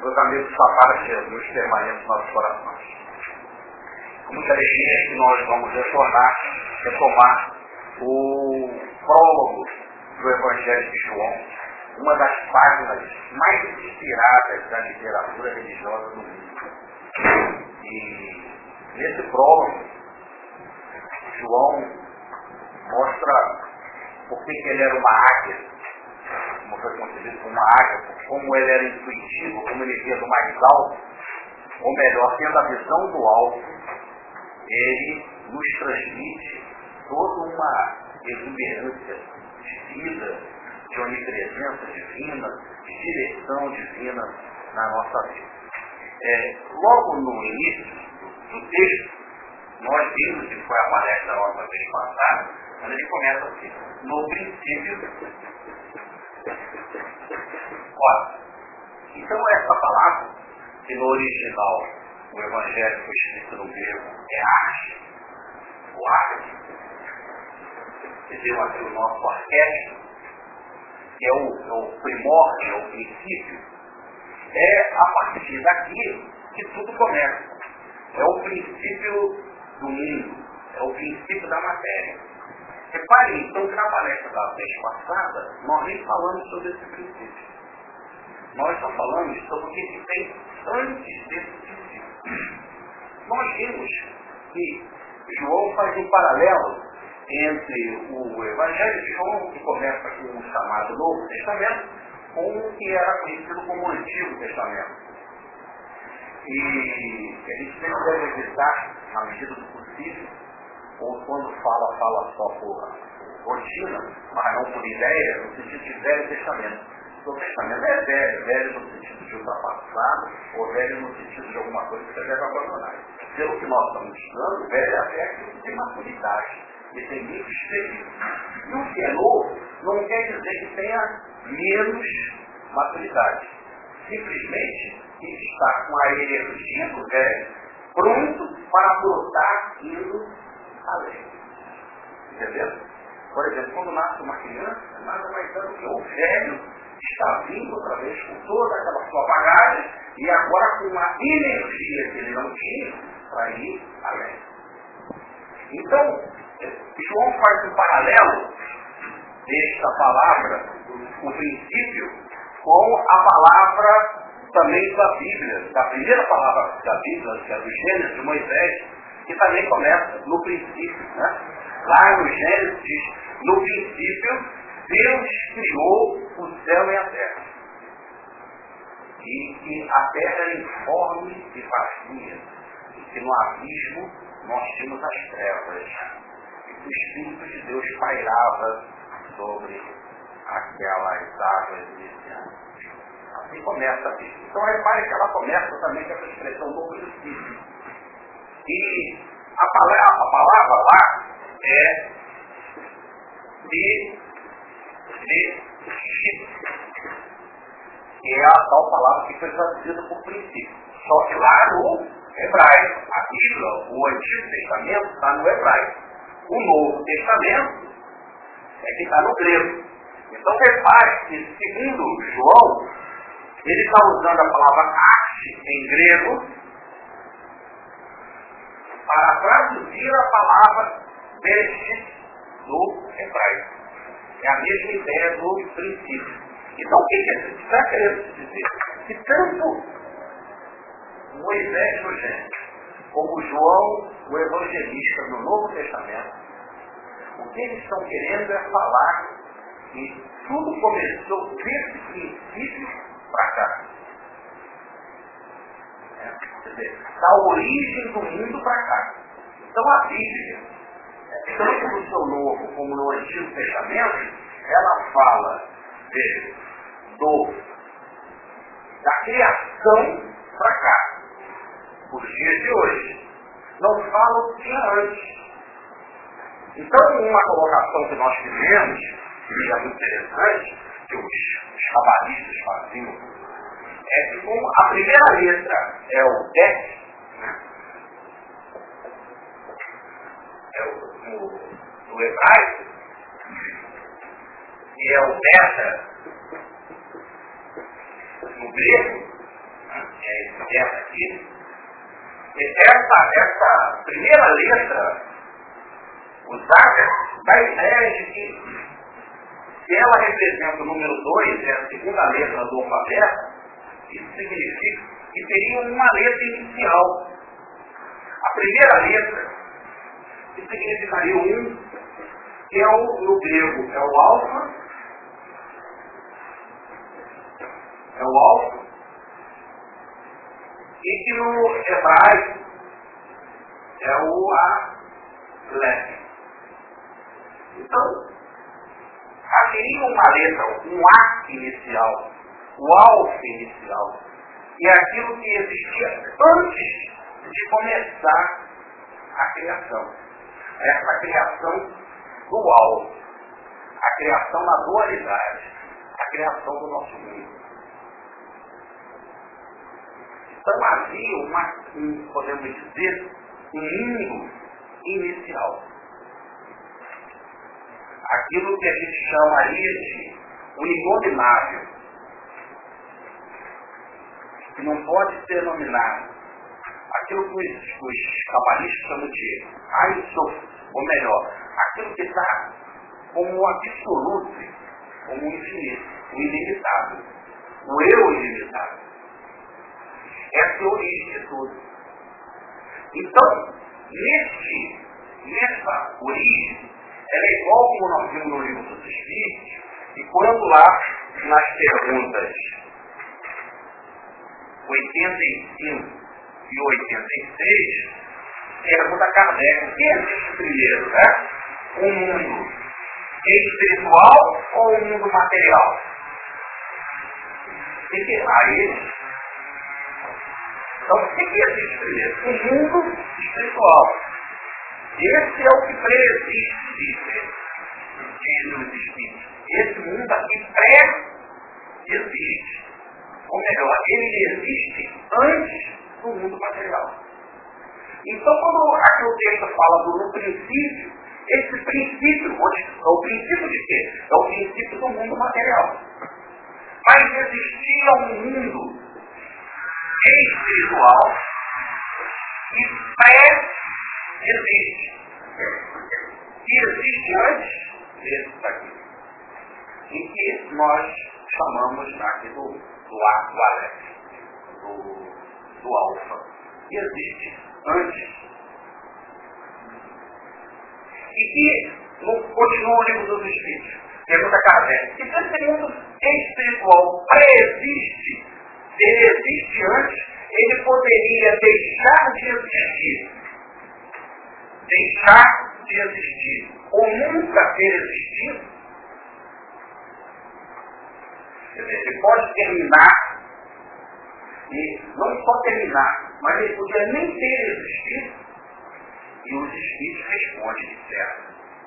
Meus amigos, a paz de Jesus permaneça nos nossos corações. Com muita alegria que nós vamos retomar o prólogo do Evangelho de João, uma das páginas mais inspiradas da literatura religiosa do mundo. E nesse prólogo, João mostra por que ele era uma águia, como foi concebido como uma águia, como ele era intuitivo, como ele via do mais alto, ou melhor, tendo a visão do alto, ele nos transmite toda uma exuberância de vida, de onipresença divina, de direção divina na nossa vida. Logo no início do texto, nós vimos, que foi a palestra da nossa vez passada, quando ele começa assim: no princípio. Então essa palavra, que no original o Evangelho foi escrito no grego, é arte, o arte, que deu aqui o nosso arquétipo, que é o primórdio, é o princípio, é a partir daqui que tudo começa. É o princípio do mundo, é o princípio da matéria. Reparem, então, que na palestra da vez passada, nós nem falamos sobre esse princípio. Nós só falamos sobre o que tem antes desse princípio. Nós vimos que João faz um paralelo entre o Evangelho de João, que começa com o chamado Novo Testamento, com o que era conhecido como o Antigo Testamento. E a gente sempre deve evitar, na medida do possível, ou quando fala só por rotina, mas não por ideia, no sentido de Velho Testamento. O Testamento é velho, velho no sentido de ultrapassado, ou velho no sentido de alguma coisa que você deve abandonar. Pelo que nós estamos estudando, velho é até aquilo que tem maturidade, e tem livros experientes. E o que é novo não quer dizer que tenha menos maturidade. Simplesmente que está com a energia do velho pronto para brotar indo além. Entendeu? Por exemplo, quando nasce uma criança, nada mais é do que o velho está vindo outra vez com toda aquela sua bagagem e agora com uma energia que ele não tinha para ir além. Então, João faz um paralelo desta palavra, o princípio, com a palavra também da Bíblia, da primeira palavra da Bíblia, que é do Gênesis de Moisés, que também começa no princípio. Né? Lá no Gênesis diz: no princípio, Deus criou o céu e a terra. E que a terra era informe e vazia. E que no abismo nós tínhamos as trevas. E que o Espírito de Deus pairava sobre aquelas águas iniciais. Assim começa a Bíblia. Então repare que ela começa também com essa expressão do princípio. E a palavra lá é que é a tal palavra que foi traduzida por princípio. Só que lá no hebraico, a Bíblia, o Antigo Testamento está no hebraico. O Novo Testamento é que está no grego. Então repare que, segundo João, ele está usando a palavra arte em grego para traduzir a palavra bereshit do hebraico. É a mesma ideia do princípio. Então, o que está querendo dizer? Que tanto Moisés no Gênesis, como João, o evangelista, no Novo Testamento, o que eles estão querendo é falar que tudo começou desse princípio para cá. Quer dizer, da origem do mundo para cá. Então, a Bíblia, tanto no seu Novo como no Antigo Testamento, ela fala da criação para cá, os dias de hoje. Não fala o que tinha antes. Então, uma colocação que nós fizemos, que é muito interessante, que os cabalistas faziam, é que como a primeira letra é o Det, né? É o hebraico, e é o beta no grego, né? aberta aqui, essa primeira letra usada dá ideia de que se ela representa o número 2, é a segunda letra do alfabeto, isso significa que teria uma letra inicial. A primeira letra, que significaria o 1, que é no grego, é o alfa, e que no hebraico é o Aleph. Então, haveria uma letra, um A inicial, o alfa inicial, e é aquilo que existia antes de começar a criação. Essa criação dual, a criação na dualidade, a criação do nosso mundo. Então havia podemos dizer, um mundo inicial. Aquilo que a gente chamaria de o inominável, que não pode ser nominado. Aquilo que os cabalistas chamam de Ein Sof, ou melhor, aquilo que está como o absoluto, como o infinito, o ilimitável, o eu ilimitável. Essa é a origem de tudo. Então, nessa origem, ela é igual como nós vimos no livro dos Espíritos, e quando lá, nas perguntas 85 e 86, pergunta Kardec, o que existe primeiro, né? Um mundo espiritual ou um mundo material? Aí, então, o que existe primeiro? Um mundo espiritual. Esse é o que pré-existe, dizem os Espíritos. Esse mundo aqui pré-existe. Ou melhor, ele existe antes do mundo material. Então, quando aqui o texto fala no princípio, esse princípio, é o princípio de quê? É o princípio do mundo material. Mas existia um mundo espiritual que pré-existe. Que existe antes desse daqui. E que nós chamamos aqui do Aleph, do alfa. Que existe antes. E que continua o livro dos Espíritos. Pergunta Kardec. Se esse mundo espiritual pré-existe, se ele existe antes, ele poderia deixar de existir. Deixar de existir. Ou nunca ter existido. Quer dizer, ele pode terminar, e não só terminar, mas ele podia nem ter existido, e os Espíritos respondem, certo?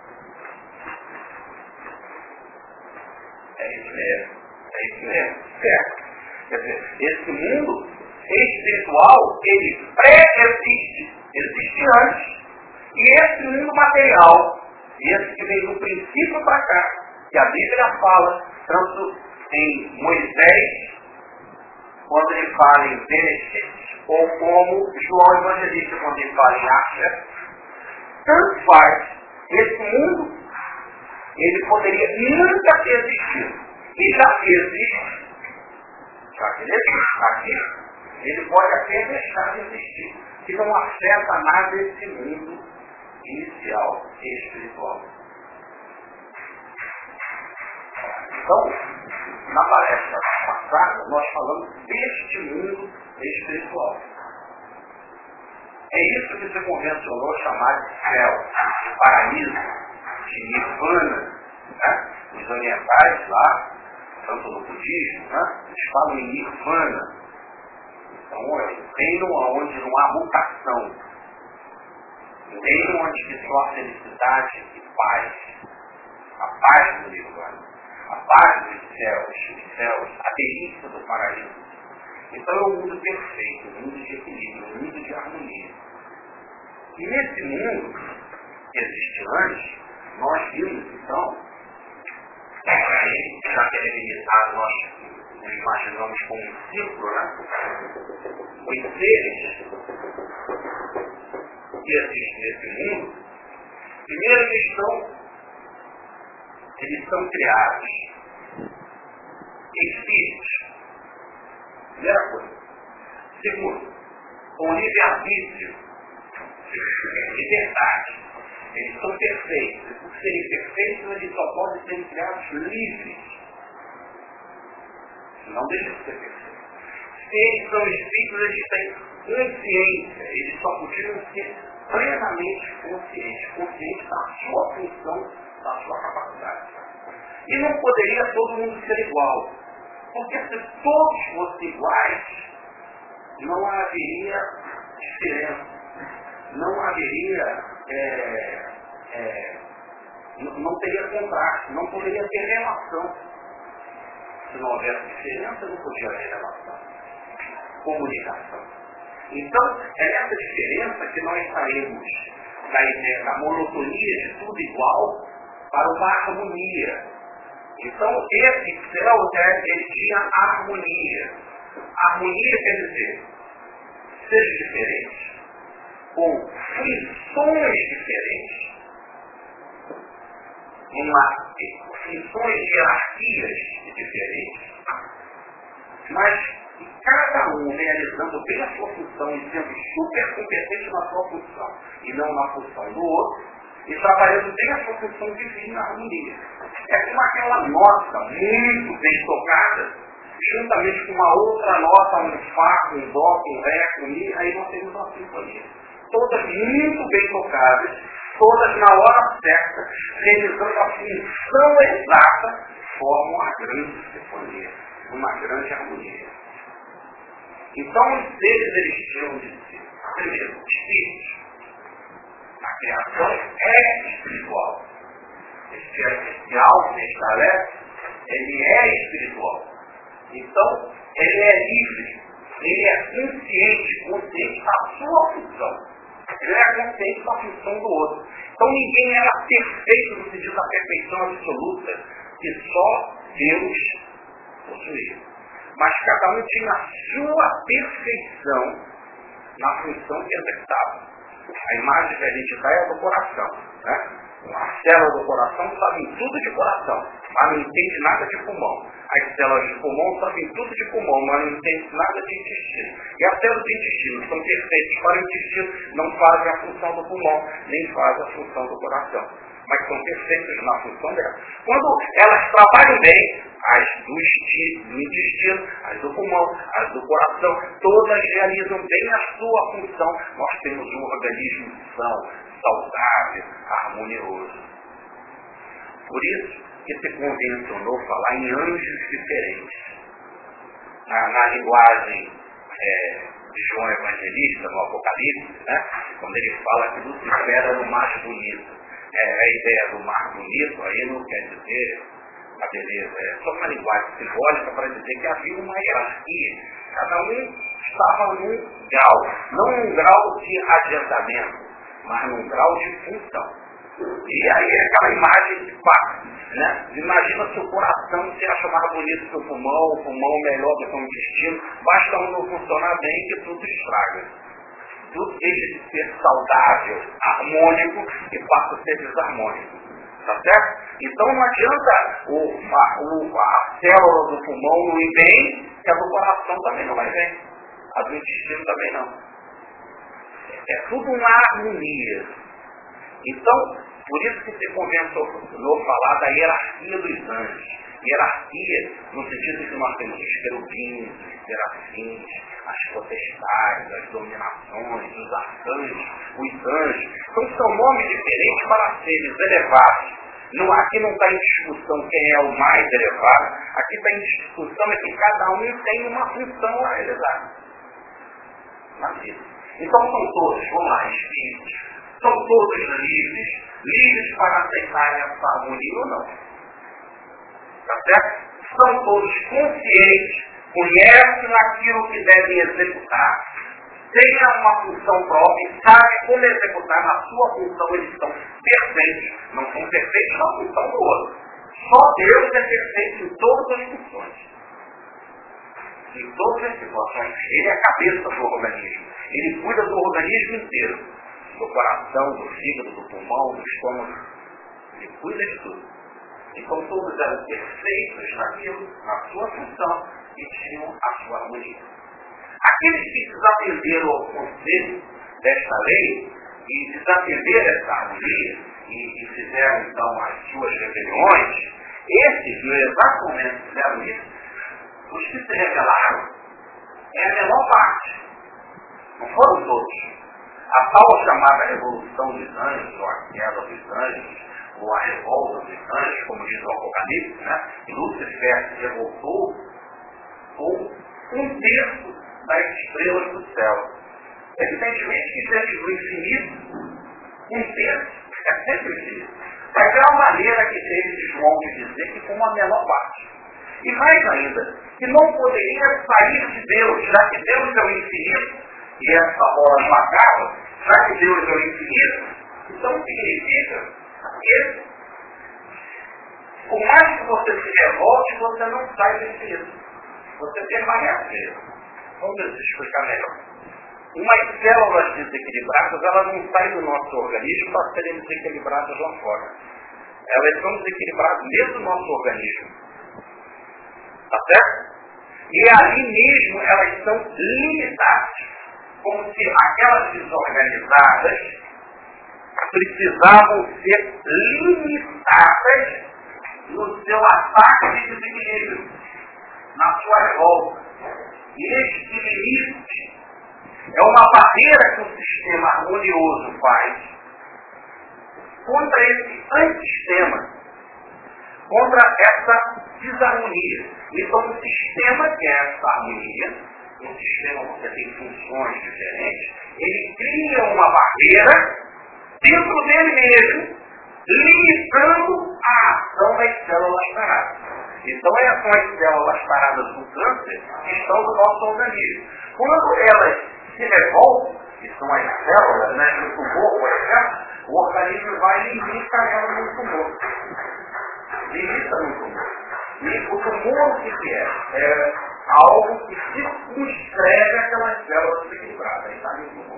É isso mesmo, certo? Quer dizer, esse mundo espiritual, ele pré-existe, existe antes, e esse mundo material, esse que vem do princípio para cá, que a Bíblia fala, tanto em Moisés, quando ele fala em Gênesis, ou como João Evangelista, quando ele fala em Acha, tanto faz. Esse mundo, ele poderia nunca ter existido. E já que existe, já que ele existe aqui, ele pode até deixar de existir, que não afeta nada esse mundo inicial e espiritual. Então, na palestra passada, nós falamos deste mundo espiritual. É isso que se convencionou chamar de céu, de paraíso, de nirvana. Né? Os orientais lá, tanto no budismo, né? Eles falam em nirvana. Então, um reino onde não há mutação. Um reino onde só há felicidade e paz. A paz do nirvana. A paz dos céus, a delícia do paraíso. Então é um mundo perfeito, um mundo de equilíbrio, um mundo de harmonia. E nesse mundo que existe antes, nós vimos então, já que ele é limitado, nós imaginamos como um círculo, né? Os seres que existem nesse mundo, primeiro eles são criados, espíritos, primeira coisa. Segundo, com livre-arbítrio, liberdade. Eles são perfeitos. E por serem perfeitos, eles só podem ser criados livres. Não deixam de ser perfeitos. Se eles são espíritos, eles têm consciência. Eles só podiam ser plenamente conscientes da sua função, da sua capacidade. E não poderia todo mundo ser igual. Porque se todos fossem iguais, não haveria diferença. Não haveria, não teria contraste, não poderia ter relação. Se não houvesse diferença, não podia haver relação. Comunicação. Então, é nessa diferença que nós saímos da ideia da monotonia de tudo igual para uma harmonia. Então, esse céu, ele tinha harmonia. Harmonia quer dizer, seres diferentes, com funções diferentes, funções de hierarquias diferentes, mas cada um realizando bem a sua função e sendo super competente na sua função e não na função do outro, e trabalhando bem a sua função divina na harmonia. É como aquela nota muito bem tocada, juntamente com uma outra nota, um Fá, um Dó, um Ré, um Mi, aí nós temos uma sinfonia. Todas muito bem tocadas, todas na hora certa, realizando a função exata, formam uma grande sinfonia, uma grande harmonia. Então, os seres, eles tinham de ser, primeiro, espíritos. A criação é espiritual. Esse alma, esse tarefa, ele é espiritual. Então, ele é livre, ele é consciente da sua função. Ele é consciente da função do outro. Então, ninguém era perfeito no sentido da perfeição absoluta, que só Deus possuía. Mas cada um tinha a sua perfeição na função que exercitava. A imagem que a gente dá é a do coração. Né? A célula do coração sabe tudo de coração, mas não entende nada de pulmão. As células de pulmão sabem tudo de pulmão, mas não entende nada de intestino. E as células do intestino são perfeitas para o intestino, não fazem a função do pulmão, nem fazem a função do coração. Mas são perfeitas na função dela. Quando elas trabalham bem, as do intestino, as do pulmão, as do coração, todas realizam bem a sua função. Nós temos um organismo são, saudável, harmonioso. Por isso que se convencionou falar em anjos diferentes. Na linguagem de João Evangelista, no Apocalipse, né, quando ele fala que Lúcifer era o mais bonito. A ideia do mais bonito aí não quer dizer a beleza, é só uma linguagem simbólica para dizer que havia uma hierarquia. Cada um estava num grau, não num grau de adiantamento, mas num grau de função. E aí é aquela imagem de pá, né? Imagina se o coração se acha mais bonito que o pulmão melhor do que o intestino, basta um não funcionar bem que tudo estraga. Tudo deixa de ser saudável, harmônico e passa a ser desarmônico. Tá certo? Então não adianta a célula do pulmão não ir bem, que a do coração também não vai bem. A do intestino também não. É tudo uma harmonia. Então, por isso que se convencionou falar da hierarquia dos anjos. Hierarquia no sentido que nós temos os querubins, os serafins, as potestades, as dominações, os arcanjos, os anjos. Então são nomes diferentes para seres elevados. Aqui não está em discussão quem é o mais elevado, aqui está em discussão é que cada um tem uma função a realizar na vida. Então são todos, vamos lá, espíritos, são todos livres para aceitarem essa harmonia ou não. Tá certo? São todos conscientes, conhecem aquilo que devem executar, têm uma função própria e sabem como executar na sua função, eles são perfeitos, não são perfeitos na função do outro. Só Deus é perfeito em todas as funções. em todas as situações. Ele é a cabeça do organismo. Ele cuida do organismo inteiro. Do coração, do fígado, do pulmão, do estômago. Ele cuida de tudo. Então todos eram perfeitos naquilo, na sua função, e tinham a sua harmonia. Aqueles que desatenderam ao conselho desta lei, e desatenderam essa harmonia, e fizeram então as suas rebeliões, esses no exato momento que fizeram isso, os que se rebelaram é a menor parte. Não foram todos. A tal chamada revolução dos anjos, ou a queda dos anjos, ou a revolta dos anjos, como diz o Apocalipse, né? Lúcifer se revoltou com 1/3 das estrelas do céu. Evidentemente que diante do infinito, 1/3 é sempre infinito. Mas é a maneira que teve de João de dizer que foi uma menor parte. E mais ainda, que não poderia sair de Deus, já que Deus é o infinito, e essa bola não acaba, já que Deus é o infinito, então significa que, por mais que você se revolte, você não sai do infinito. Você permanece mesmo. Vamos explicar melhor. Umas células desequilibradas, elas não saem do nosso organismo para serem desequilibradas lá fora. Elas são desequilibradas dentro do nosso organismo. Tá certo? E ali mesmo elas são limitadas. Como se aquelas desorganizadas precisavam ser limitadas no seu ataque de desequilíbrio, na sua revolta. E este limite é uma barreira que o sistema harmonioso faz contra esse antissistema, contra essa desarmonia. Então o sistema que é essa harmonia, um sistema que tem funções diferentes, ele cria uma barreira dentro dele mesmo, limitando a ação das células paradas. Então são as células paradas do câncer que estão no nosso organismo. Quando elas se revoltam, que são as células, né, do tumor, por exemplo, o organismo vai e limita ela no tumor. Limita no tumor. E o tumor o que é? É algo que circunscreve aquelas células desequilibradas. Aí está ali o tumor.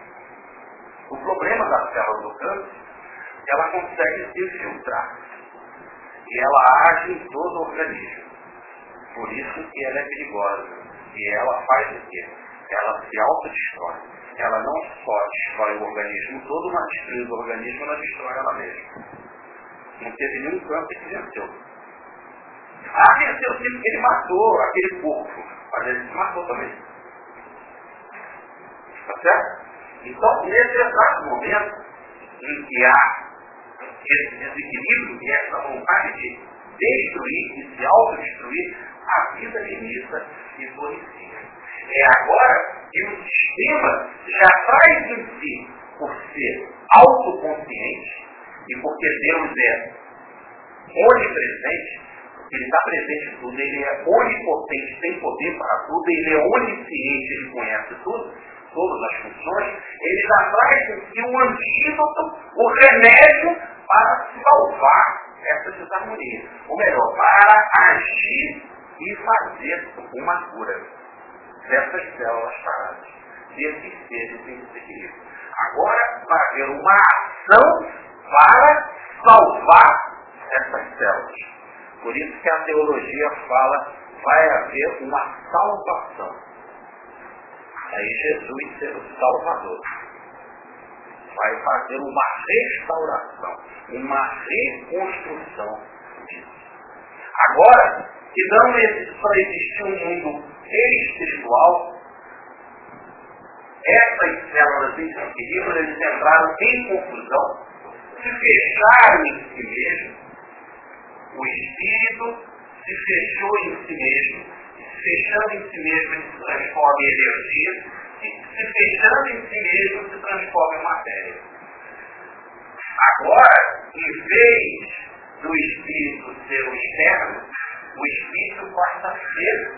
O problema da célula do câncer, ela consegue se filtrar. E ela age em todo o organismo. Por isso que ela é perigosa. E ela faz o quê? Ela se autodestrói. Ela não só destrói o organismo todo, mas destruindo o organismo, ela destrói ela mesma. Não teve nenhum câncer que venceu. Venceu sim, porque ele matou aquele porco. Mas ele se matou também. Tá certo? Então, nesse exato momento em que há esse desequilíbrio e essa vontade de destruir e se autodestruir, a vida limita e purifica. É agora que o sistema já traz em si, por ser autoconsciente, e porque Deus é onipresente, porque Ele está presente em tudo, Ele é onipotente, tem poder para tudo, Ele é onisciente, Ele conhece tudo, todas as funções, Ele já traz em si um antídoto, o remédio para salvar essa desarmonia. Ou melhor, para agir e fazer uma cura dessas células paradas, desses seres em desequilíbrio. Agora vai haver uma ação para salvar essas células. Por isso que a teologia fala, vai haver uma salvação. Aí Jesus ser o Salvador. Vai fazer uma restauração, uma reconstrução disso. Agora, que não só existe um mundo espiritual, essas células em desequilíbrio, eles entraram em confusão, se fecharam em si mesmo. O espírito se fechou em si mesmo, se fechando em si mesmo, ele se transforma em energia, e se fechando em si mesmo, se transforma em matéria. Agora, em vez do espírito ser o externo, o espírito passa a ser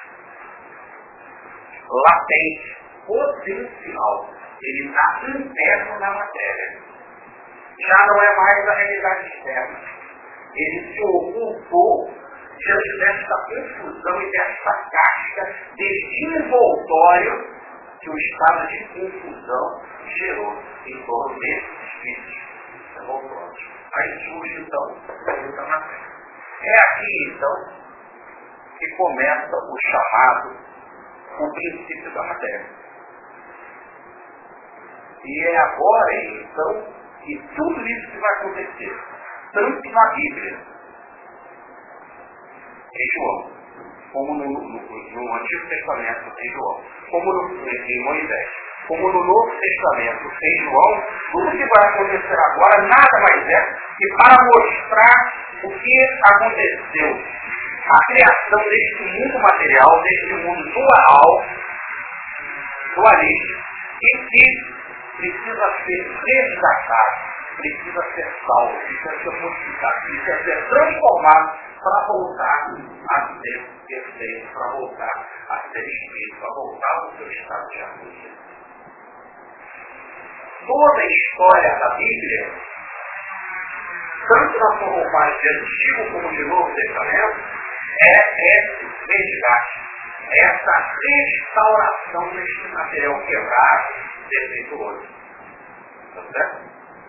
latente, potencial. Ele está interno na matéria. Já não é mais a realidade externa. Ele se ocupou diante dessa confusão e dessa casca desenvoltório que o estado de confusão gerou em torno desses espíritos revoltosos. Aí surge, então, a luta na terra. É aqui, então, que começa o chamado, o princípio da matéria. E é agora, então, que tudo isso que vai acontecer, tanto na Bíblia, em João, como no Antigo Testamento, em João, como em Moisés, como no Novo Testamento, em João, tudo que vai acontecer agora nada mais é que para mostrar o que aconteceu. A criação deste mundo material, deste mundo dualista, e que precisa ser resgatado, precisa ser salvo, precisa ser modificado, precisa ser transformado para voltar a ser perfeito, para voltar a ser espírito, para voltar ao seu estado de harmonia. Toda a história da Bíblia, tanto na sua roupagem de Antigo como de Novo Testamento, é esse resgate, essa restauração deste material quebrado, defeituoso. Tá certo?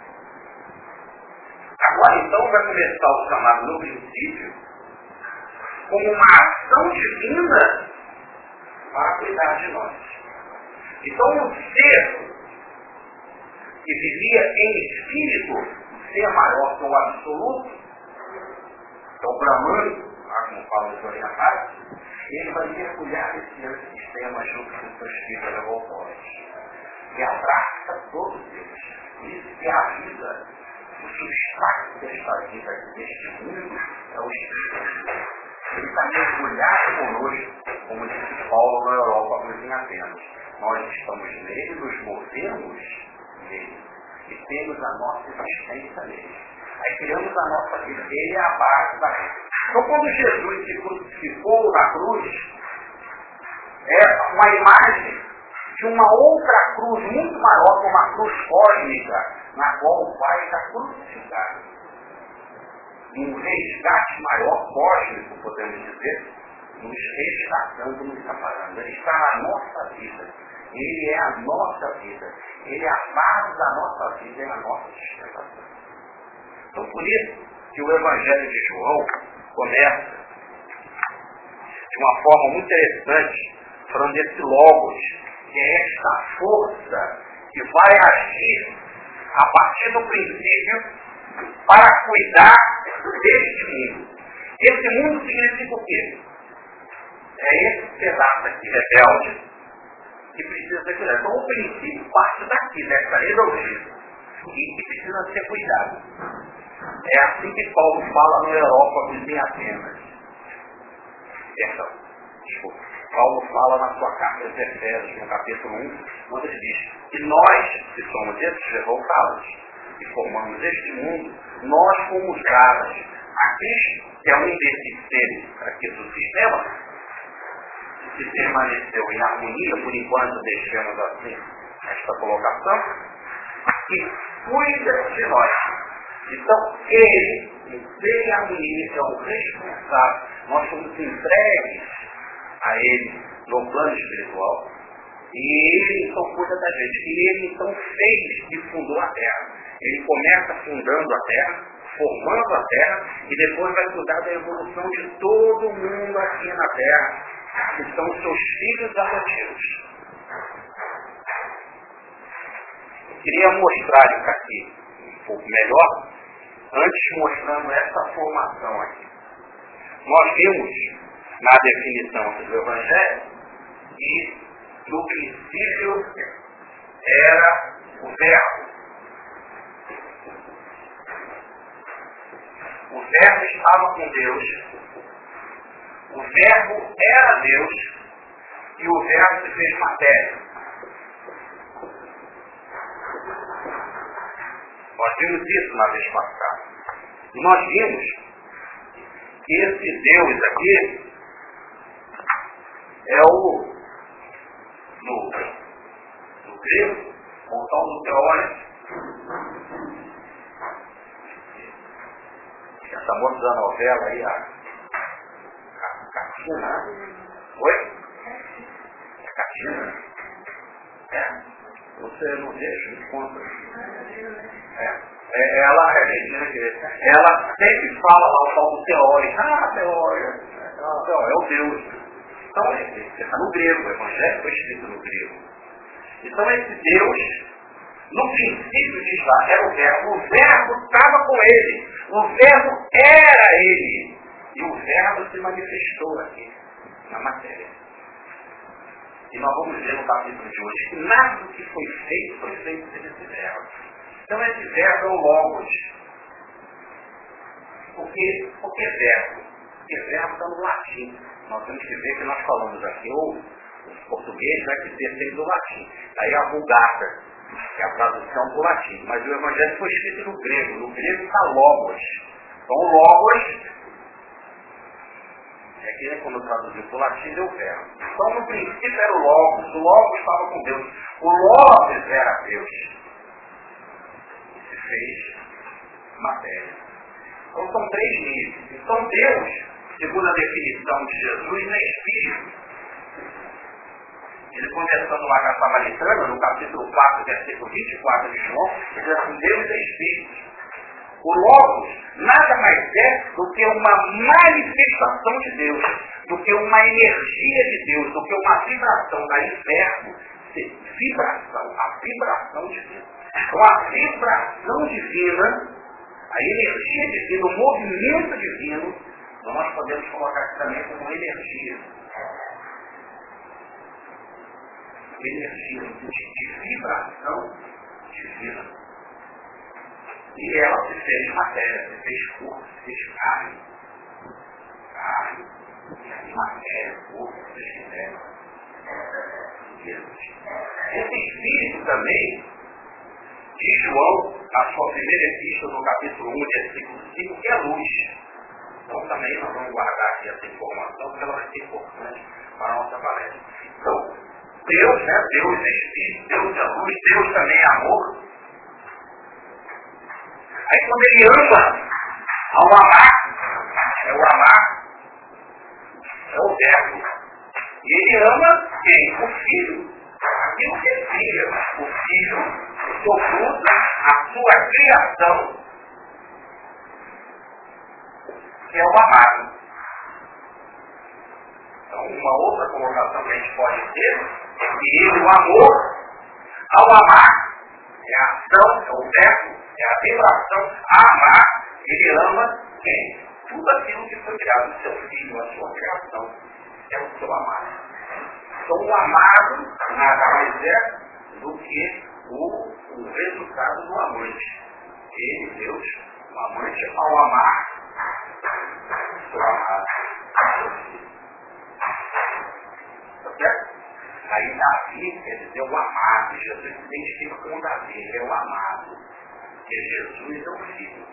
Agora então vai começar o chamado no princípio como uma ação divina para cuidar de nós. Então o ser que vivia em espírito, o ser maior que o absoluto, que é o Brahman, como fala o orientais, ele vai mergulhar nesse antissistema junto com seus filhos revoltosos. E abraça todos eles. Por isso que a vida, o substrato desta vida, deste mundo, é o Espírito. Ele está mergulhado conosco, como disse Paulo na Europa, mas em Atenas. Nós estamos nele, nos movemos nele. E temos a nossa existência nele. Aí criamos a nossa vida. Ele é a base da vida. Então quando Jesus se crucificou na cruz, é uma imagem de uma outra cruz muito maior, que uma cruz cósmica, na qual o Pai está crucificado. Um resgate maior, cósmico, podemos dizer, nos resgatando, nos separando. Ele está na nossa vida. Ele é a nossa vida. Ele é a base da nossa vida, é a nossa sustentação. Então por isso que o Evangelho de João começa de uma forma muito interessante, falando desse Logos, que é esta força que vai agir a partir do princípio para cuidar deste mundo. Esse mundo significa o quê? É esse pedaço aqui rebelde que precisa ser cuidado. Então o princípio parte daqui, dessa rebeldia, e que precisa ser cuidado. É assim que Paulo fala no Areópago em Atenas. Paulo fala na sua carta aos Efésios, no capítulo 1, onde ele diz que nós, que somos esses revoltados, que formamos este mundo, nós fomos dados a Cristo, que é um desses seres aqui do sistema, que permaneceu em harmonia, por enquanto deixamos assim esta colocação, que cuida de nós. Então, ele, em harmonia, é o responsável. Nós somos entregues a ele no plano espiritual. E ele, então, cuida da gente. E ele, então, fez e fundou a terra. Ele começa fundando a terra, formando a terra, e depois vai cuidar da evolução de todo mundo aqui na terra, que são seus filhos adotivos. Eu queria mostrar isso aqui um pouco melhor, antes mostrando essa formação aqui. Nós vimos na definição do Evangelho que no princípio era o Verbo. O Verbo estava com Deus, o Verbo era Deus e o Verbo se fez matéria. Nós vimos isso na vez passada. E nós vimos que esse Deus aqui é o, no grego, ou tal do teórico. Essa moça da novela aí, Catina. Oi? Catina? Você não deixa, me conta. Ela sempre fala lá o tal do teórico. Teórico. É o Deus. Então, está no grego, o Evangelho foi escrito no grego. Então, esse Deus, no princípio diz lá, era o Verbo estava com ele, o Verbo era ele, e o Verbo se manifestou aqui, na matéria. E nós vamos ver no capítulo de hoje que nada do que foi feito por esse Verbo. Então, esse Verbo é o Logos. Por que Verbo? Porque Verbo está no latim. Nós temos que ver que nós falamos aqui, ou os portugueses vai dizer sempre do latim. Aí a Vulgata, que é a tradução do latim. Mas o Evangelho foi escrito no grego. No grego está Logos. Então, o Logos, aqui quando traduziu para o latim, deu Verbo. Então, no princípio era o Logos estava com Deus. O Logos era Deus. E se fez matéria. Então, são 3 níveis. Então, Deus, segundo a definição de Jesus, é Espírito. Ele conversando lá com a Samaritana, no capítulo 4, versículo 24 de João, ele diz assim, Deus é Espírito. O Logos nada mais é do que uma manifestação de Deus, do que uma energia de Deus, do que uma vibração. Daí verbo, vibração, a vibração divina. Então a vibração divina, a energia divina, o movimento divino, nós podemos colocar aqui também como energia. Energia de vibração divina. E ela se fez matéria, se fez corpo, se fez carne. E aí matéria, corpo, se fez terra. Esse Espírito também, de João, a sua primeira epístola, no capítulo 1, versículo 5, que é luz. Então também nós vamos guardar aqui essa informação, porque ela vai ser importante para a nossa palestra. Então, Deus, né? Deus é Espírito, Deus é luz, Deus também é amor. Aí quando ele ama, ao amar, é o verbo. E ele ama quem? O Filho. Aquilo que ele cria. O Filho, o seu fruto, a sua criação, que é o amado. Então, uma outra colocação que a gente pode ter é que ele, o amor, ao amar, é a ação, é o verbo, é a vibração, a amar, ele ama quem? Tudo aquilo que foi criado, o seu filho, a sua criação, é o seu amado. Então, o amado nada mais é do que o resultado do amante. Ele, Deus, o amante, ao amar, o seu amado. Tá certo? Aí Davi, quer dizer, o amado. Jesus se identifica com Davi, ele é o amado. Porque Jesus é o Filho.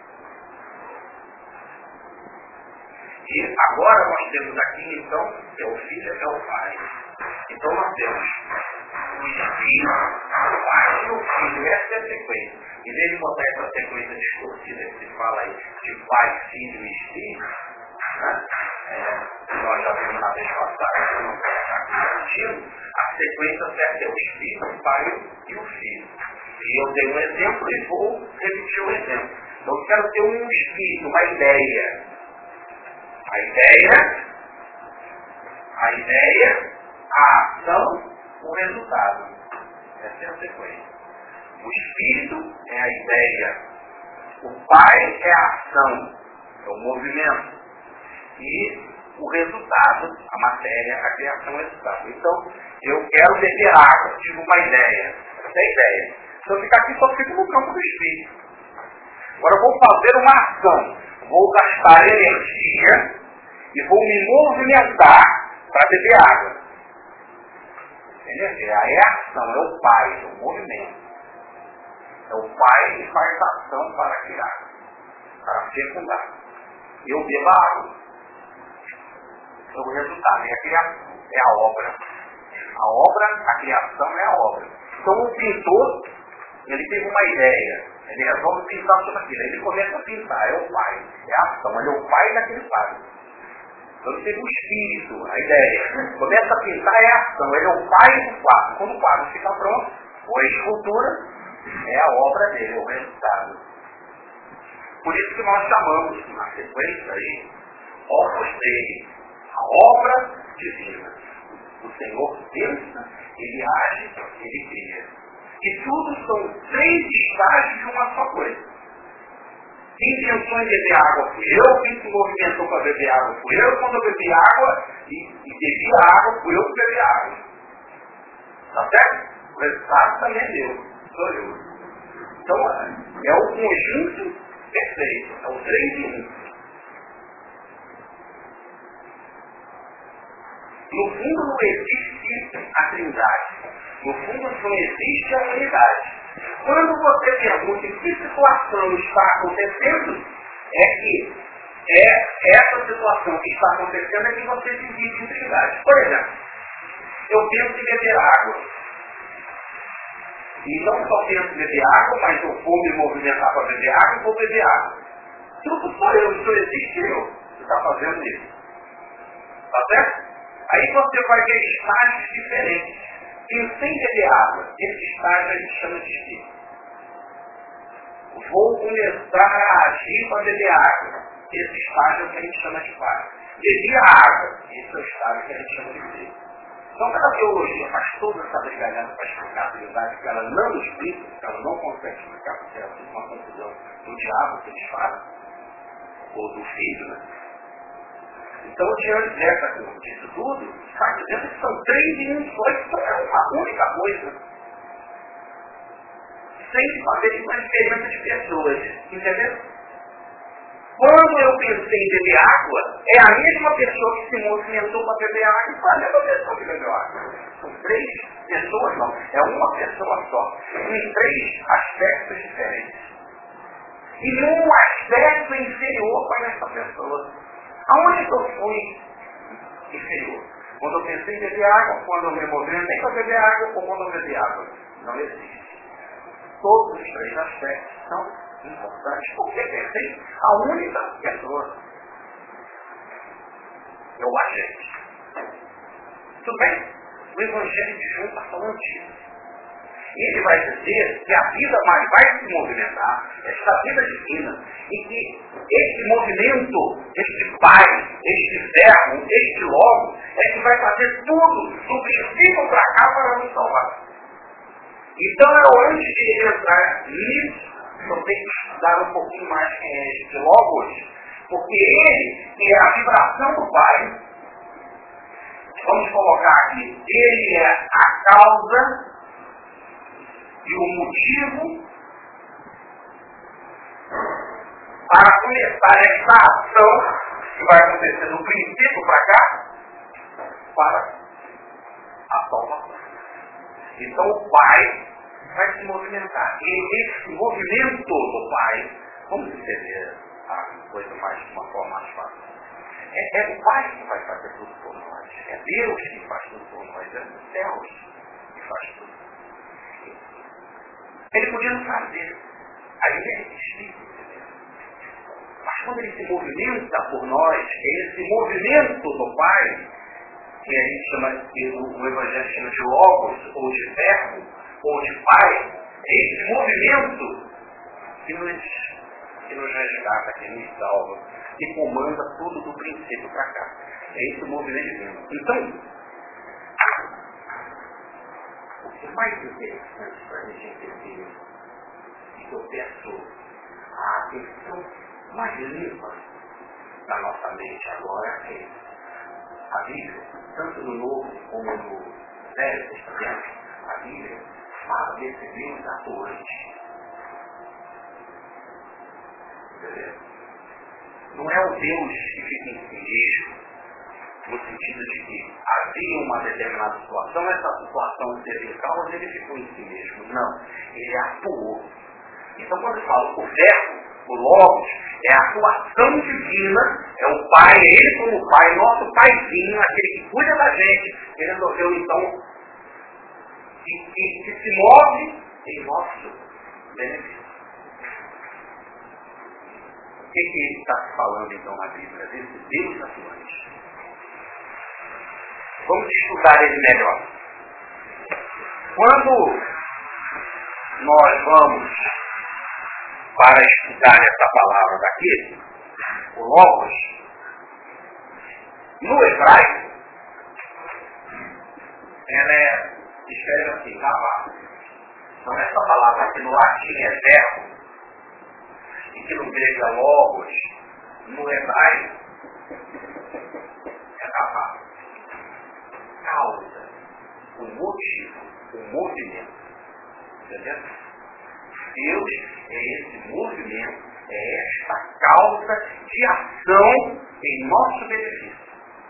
E agora nós temos aqui, então, é o Filho e é o Pai. Então nós temos o Espírito, o Pai e o Filho. Essa é a sequência. Em vez de botar essa sequência distorcida que se fala aí de Pai, Filho e Espírito, né? Nós já vimos na vez passada, eu não vou deixar aqui repetindo, a sequência certa é o Espírito, o Pai e o Filho. E eu dei um exemplo e vou repetir o exemplo. Então eu quero ter um espírito, uma ideia. A ideia, a ação, o resultado. Essa é a sequência. O Espírito é a ideia. O Pai é a ação, é o movimento. E o resultado, a matéria, a criação é o resultado. Então, eu quero beber água, tive uma ideia. Essa é a ideia. Se eu ficar aqui, só fico no campo do Espírito. Agora eu vou fazer uma ação. Vou gastar energia e vou me movimentar para beber água. Energia, aí é a ação, é o Pai, é o movimento. É o Pai que faz ação para criar, para fecundar. Eu bebo água. Então o resultado é a criação, é a obra. A obra, a criação é a obra. Então o pintor, ele teve uma ideia. Ele resolve pintar sobre aquilo. Ele começa a pintar, é o Pai. É a ação, ele é o Pai daquele quadro. Então teve o espírito, a ideia. Começa a pintar é a ação, ele é o pai do quadro. Quando o quadro fica pronto, ou a escultura, é a obra dele, é o resultado. Por isso que nós chamamos, na sequência aí, obras dele, a obra divina. O Senhor pensa, ele age, ele cria. E tudo são 3 estágios de uma só coisa. Quem pensou em beber água fui eu, quem se movimentou para beber água fui eu, quando eu bebi água e bebi a água, fui eu que bebi água. Tá certo? O resultado também é meu, sou eu. Então, é o conjunto perfeito, é o 3 em 1. No fundo não existe a trindade. No fundo não existe a unidade. Quando você pergunta em que situação está acontecendo, é que essa situação que está acontecendo é que você divide em trindade. Por exemplo, eu penso em beber água. E não só penso em beber água, mas eu vou me movimentar para beber água e vou beber água. Tudo só eu, só existe eu que está fazendo isso. Tá certo? Aí você vai ver estágios diferentes. Pensei em beber água. Esse estágio a gente chama de espírito. Vou começar a agir para beber água. Esse estágio é o que a gente chama de pai. Bebi a água. Esse é o estágio que a gente chama de Deus. Então, cada teologia faz toda essa brigalhada para explicar a trindade, que ela não explica, que ela não consegue explicar, porque ela fica uma confusão do diabo, que eles falam, ou do filho, né? Então, diante disso tudo, está dizendo que são 3 em 1 só, isso é uma única coisa. Sem fazer uma diferença de pessoas, entendeu? Quando eu pensei em beber água, é a mesma pessoa que se movimentou para beber água e foi a mesma pessoa que bebeu água. São 3 pessoas, não. É uma pessoa só. Em 3 aspectos diferentes. E num aspecto inferior para essa pessoa. Aonde que eu fui inferior? Quando eu pensei em beber água, quando eu me movimentei para beber água, ou quando eu bebi água? Não existe. Todos os 3 aspectos são importantes, porque pertence a única pessoa. É o agente. Tudo bem? O Evangelho de João está falando disso. E ele vai dizer que a vida mais vai se movimentar, esta vida divina, e que este movimento, este Pai, este Verbo, este Logo, é que vai fazer tudo, do princípio para cá, para nos salvar. Então, antes de entrar nisso, eu tenho que estudar um pouquinho mais quem é este Logos, porque ele é a vibração do Pai. Vamos colocar aqui, ele é a causa e o motivo para começar essa ação que vai acontecer do princípio para cá, para a salvação. Então o Pai vai se movimentar. E esse movimento do Pai, vamos entender a coisa mais de uma forma mais fácil. É o Pai que vai fazer tudo por nós. É Deus que faz tudo por nós. É os céus que faz tudo. Ele podia não fazer. Aí ele explica. Mas quando ele se movimenta por nós, é esse movimento do Pai, que a gente chama, que o Evangelho chama de Logos, ou de Verbo, ou de Pai, é esse movimento que nos resgata, que nos salva, que comanda tudo do princípio para cá. É esse movimento divino. Então, o que mais interessante para a gente entender, e que eu peço a atenção mais limpa da nossa mente agora, é a Bíblia, tanto no Novo como no Velho Testamento, a Bíblia fala desse Deus atuante. Entendeu? Não é o Deus que fica em si mesmo, no sentido de que havia uma determinada situação, essa situação teve causa, ele ficou em si mesmo. Não, ele atuou. Então quando eu falo o Verbo, o Logos, é a atuação divina, é o Pai, é ele como Pai, nosso Paizinho, aquele que cuida da gente, ele resolveu então que se move em nosso benefício. O que ele está falando então na Bíblia? Desse Deus atuante. Vamos estudar ele melhor. Quando nós vamos para estudar essa palavra daqui, o Logos, no hebraico, ela escreve assim, Rabá. Então essa palavra que no latim é verbo, e que no grego é Logos, no hebraico é Rabá. Causa, o motivo, o movimento. Entendeu? Deus é esse movimento, é esta causa de ação em nosso benefício.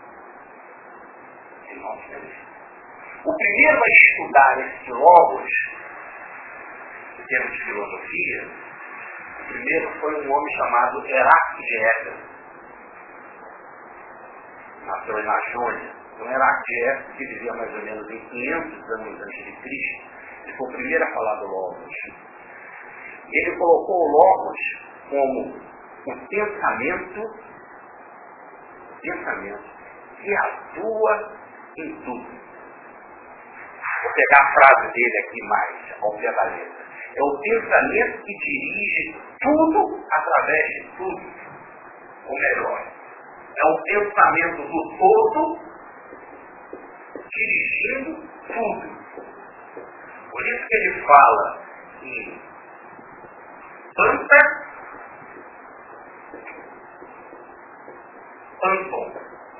Em nosso benefício. O primeiro a estudar esse Logos, em termos de filosofia, o primeiro foi um homem chamado Heráclito de Éfeso. Nasceu na Jônia. Então Heráclito de Éfeso, que vivia mais ou menos em 500 anos antes de Cristo, ele foi o primeiro a falar do Logos. Ele colocou o Logos como um pensamento que atua em tudo. Vou pegar a frase dele aqui mais ao pé da letra. É o pensamento que dirige tudo através de tudo. Ou melhor, é o pensamento do todo dirigindo tudo. Por isso que ele fala em Panta, Panton.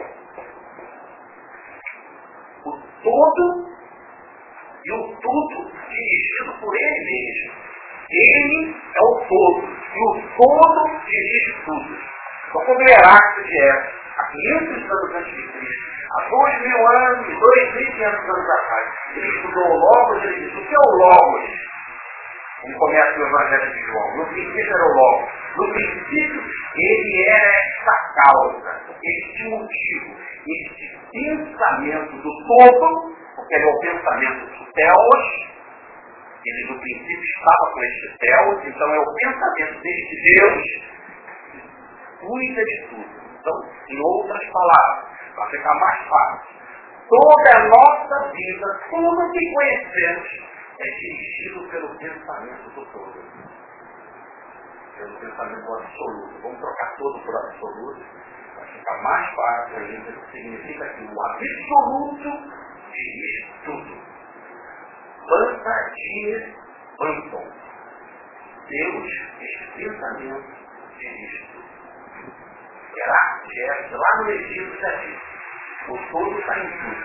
O todo e o tudo dirigido por ele mesmo. Ele é o todo, e o todo dirige tudo. Então, quando Heráclito de Éfeso, há 500 anos antes de Cristo, há 2.000 anos, 2.500 anos atrás, ele estudou o Logos, ele disse: o que é o Logos? Como começa o Evangelho de João. No princípio era o Logos. No princípio, ele era esta causa, este motivo, este pensamento do todo, porque ele é o pensamento do Theos. Ele no princípio estava com este Theos, então é o pensamento deste Deus que cuida de tudo. Então, em outras palavras, para ficar mais fácil, toda a nossa vida, tudo que conhecemos, é dirigido pelo pensamento do todo. Pelo pensamento absoluto. Vamos trocar todo por absoluto, para ficar mais fácil ainda. Significa que o absoluto dirige tudo. Panta dias panton. Deus, este pensamento, dirige tudo. Heráclito, lá no Egito já disse: o todo está em tudo.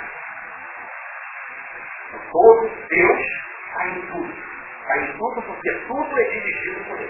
O todo, Deus, está em tudo. Está em tudo porque tudo é dirigido por ele.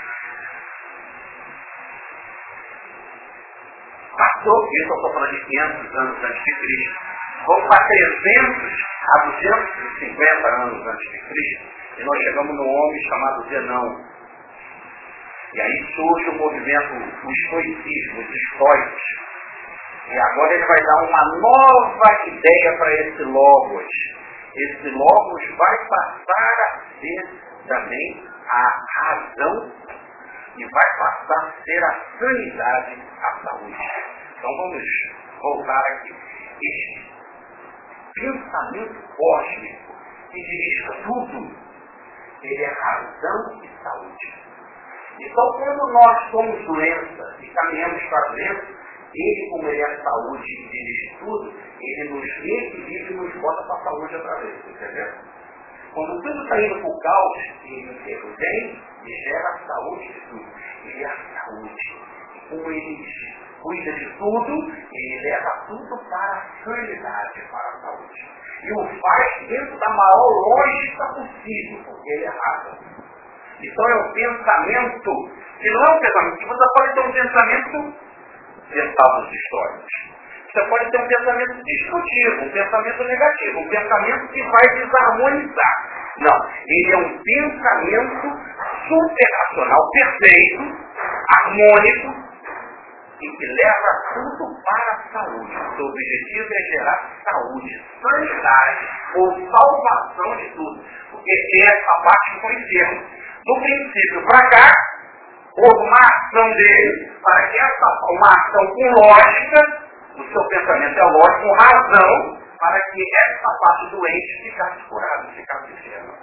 Passou, isso eu estou falando de 500 anos antes de Cristo. Vamos para 300 a 250 anos antes de Cristo. E nós chegamos num homem chamado Zenão. E aí surge o movimento, o estoicismo, os estoicos. E agora ele vai dar uma nova ideia para esse Logos. Esse Logos vai passar a ser também a razão e vai passar a ser a sanidade, a saúde. Então vamos voltar aqui. Este pensamento cósmico que dirige tudo, ele é razão e saúde. Então quando nós somos doença e caminhamos para a doença, ele, como ele é saúde e dirige tudo, ele nos reequilibra e nos bota para a saúde outra vez, entendeu? Quando tudo está indo para o caos, ele intervém e gera a saúde de tudo. Ele é a saúde. Como ele cuida de tudo, ele leva tudo para a sanidade, para a saúde. E o faz dentro da maior lógica possível, porque ele é razão. Então é um pensamento, que não é um pensamento, que você pode ter um pensamento pensados históricos. Você pode ter um pensamento destrutivo, um pensamento negativo, um pensamento que vai desarmonizar. Não, ele é um pensamento superracional, perfeito, harmônico, e que leva tudo para a saúde. O seu objetivo é gerar saúde, sanidade ou salvação de tudo. Porque essa parte que foi enfermo. Do princípio para cá, houve uma ação dele para que uma ação com lógica, o seu pensamento é lógico, com razão, para que essa parte doente ficasse curada, ficasse enferma.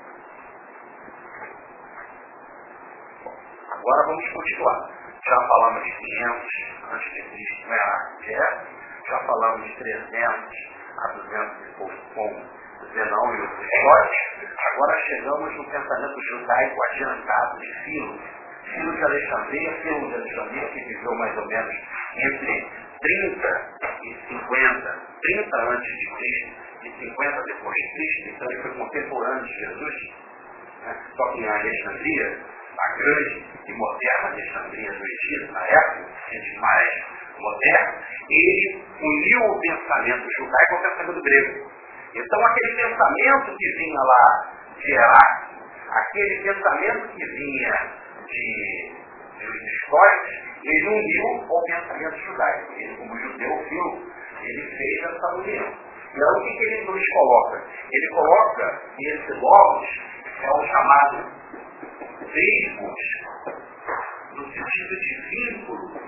Agora vamos continuar. Já falamos de 500 antes de Cristo, não é? Já falamos de 300 a 200 e pouco com Zenão e outros histórios. Agora chegamos no pensamento judaico adiantado de Filo. Filo de Alexandria, que viveu mais ou menos entre 30 e 50, 30 antes de Cristo e 50 depois de Cristo. Então ele foi contemporâneo de Jesus, né? Só que em Alexandria, a grande e moderna Alexandria do Egito, na época, gente mais moderna, ele uniu o pensamento judaico ao pensamento grego. Então aquele pensamento que vinha lá de Heráclito, aquele pensamento que vinha de históricos, ele uniu ao pensamento judaico. Ele, como judeu, ele fez essa união. Então o que ele nos coloca? Ele coloca que esse logos é o chamado Deimos, no sentido de vínculo.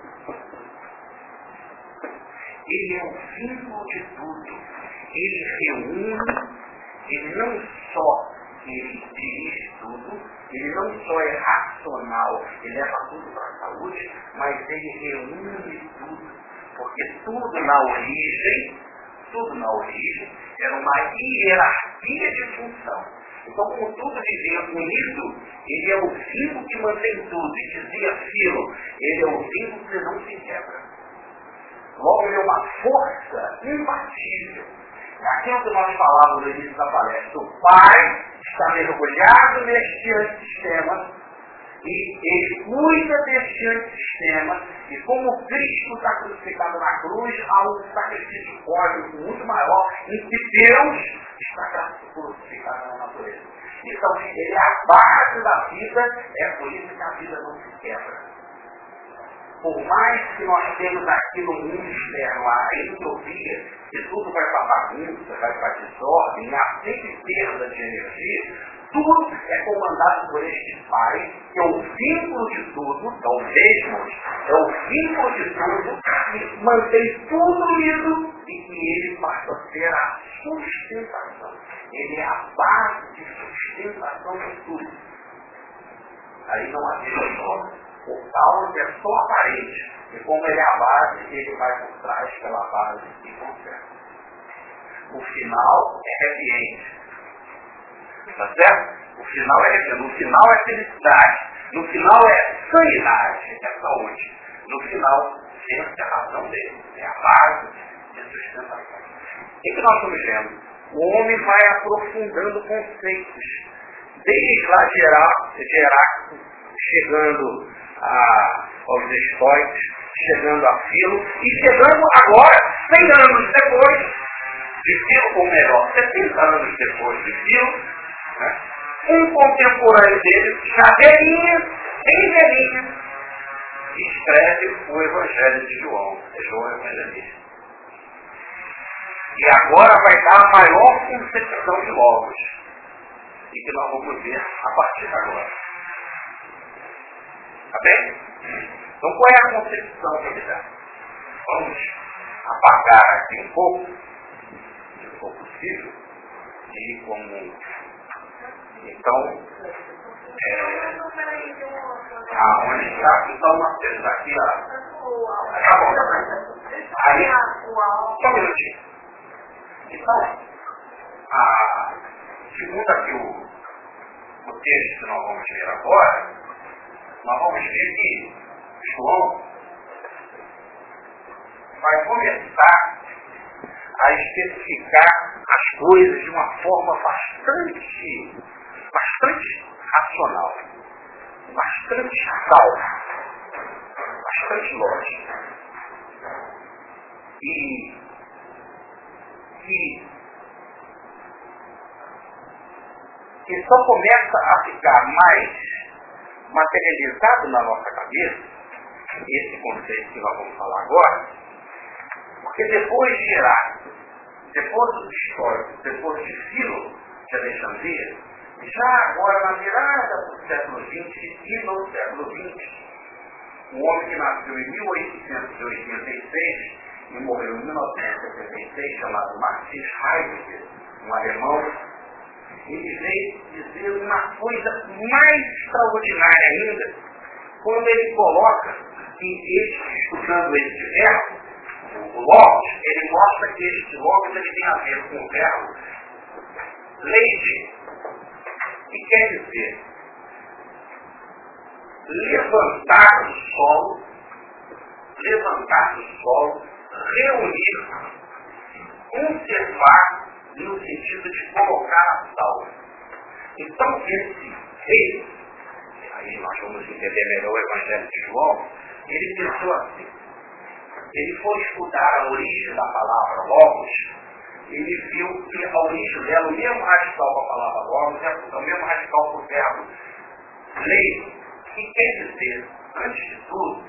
Ele é o vínculo de tudo. Ele reúne, ele não só ele dirige tudo, ele não só é racional, ele leva tudo para a saúde, mas ele reúne tudo. Porque tudo na origem era uma hierarquia de função. Então, como tudo vivia unido, ele é o vínculo que mantém tudo. E dizia Filo, ele é o vínculo que não se quebra. Logo, ele é uma força imbatível. Aquilo que nós falávamos no início da palestra, o Pai está mergulhado neste antissistema e ele cuida deste antissistema, e como Cristo está crucificado na cruz, há um sacrifício cósmico muito maior em que Deus está crucificado na natureza. Então, ele é a base da vida, é por isso que a vida não se quebra. Por mais que nós temos aqui no mundo externo a entropia, que tudo vai para bagunça, vai para desordem, há sempre perda de energia, tudo é comandado por este Pai, que é o vínculo de tudo, é o mesmo, é o vínculo de tudo, que mantém tudo unido e que ele passa a ser a sustentação. Ele é a base de sustentação de tudo. Aí não há só. O caos é só aparente, e como ele é a base, ele vai por trás pela base e conserva. O final é happy end. Tá certo? O final é happy end. No final é felicidade. No final é sanidade, é saúde. No final, essa é a razão dele. É a base de sustentação. O que nós estamos vendo? O homem vai aprofundando conceitos. Desde lá de Heráclito, chegando aos estoicos, chegando a Filo, e chegando agora, 100 anos depois de Filo, ou melhor, 70 anos depois de Filo, né, um contemporâneo dele, já velhinho, bem velhinho, escreve o Evangelho de João, João Evangelista. E agora vai dar a maior concepção de logos, e que nós vamos ver a partir de agora. Tá bem? Então qual é a concepção que ele dá? Vamos apagar aqui um pouco, se for possível, e como. Então, onde está? Então, Mateus, aqui, ó. Tá bom, tá bom. Aí, só um minutinho. Então, segundo aqui o texto que nós vamos ver agora, nós vamos ver que João vai começar a especificar as coisas de uma forma bastante racional, bastante salva, bastante lógica. E que só começa a ficar mais materializado na nossa cabeça, esse conceito que nós vamos falar agora, porque depois de Heráclito, depois dos históricos, depois de Filo de Alexandria, já agora na virada do século XX e no século XX, um homem que nasceu em 1886 e morreu em 1976, chamado Martin Heidegger, um alemão. Ele veio dizer uma coisa mais extraordinária ainda, quando ele coloca que estudando esse verbo, o logos, ele mostra que este logos ele tem a ver com o verbo leite, que quer dizer levantar do solo, reunir, conservar, no sentido de colocar a salva. Então, esse rei, aí nós vamos entender melhor o Evangelho de João, ele pensou assim, ele foi estudar a origem da palavra logos, ele viu que a origem dela, o mesmo radical para a palavra logos, é o mesmo radical para o verbo lei, que quer dizer, antes de tudo,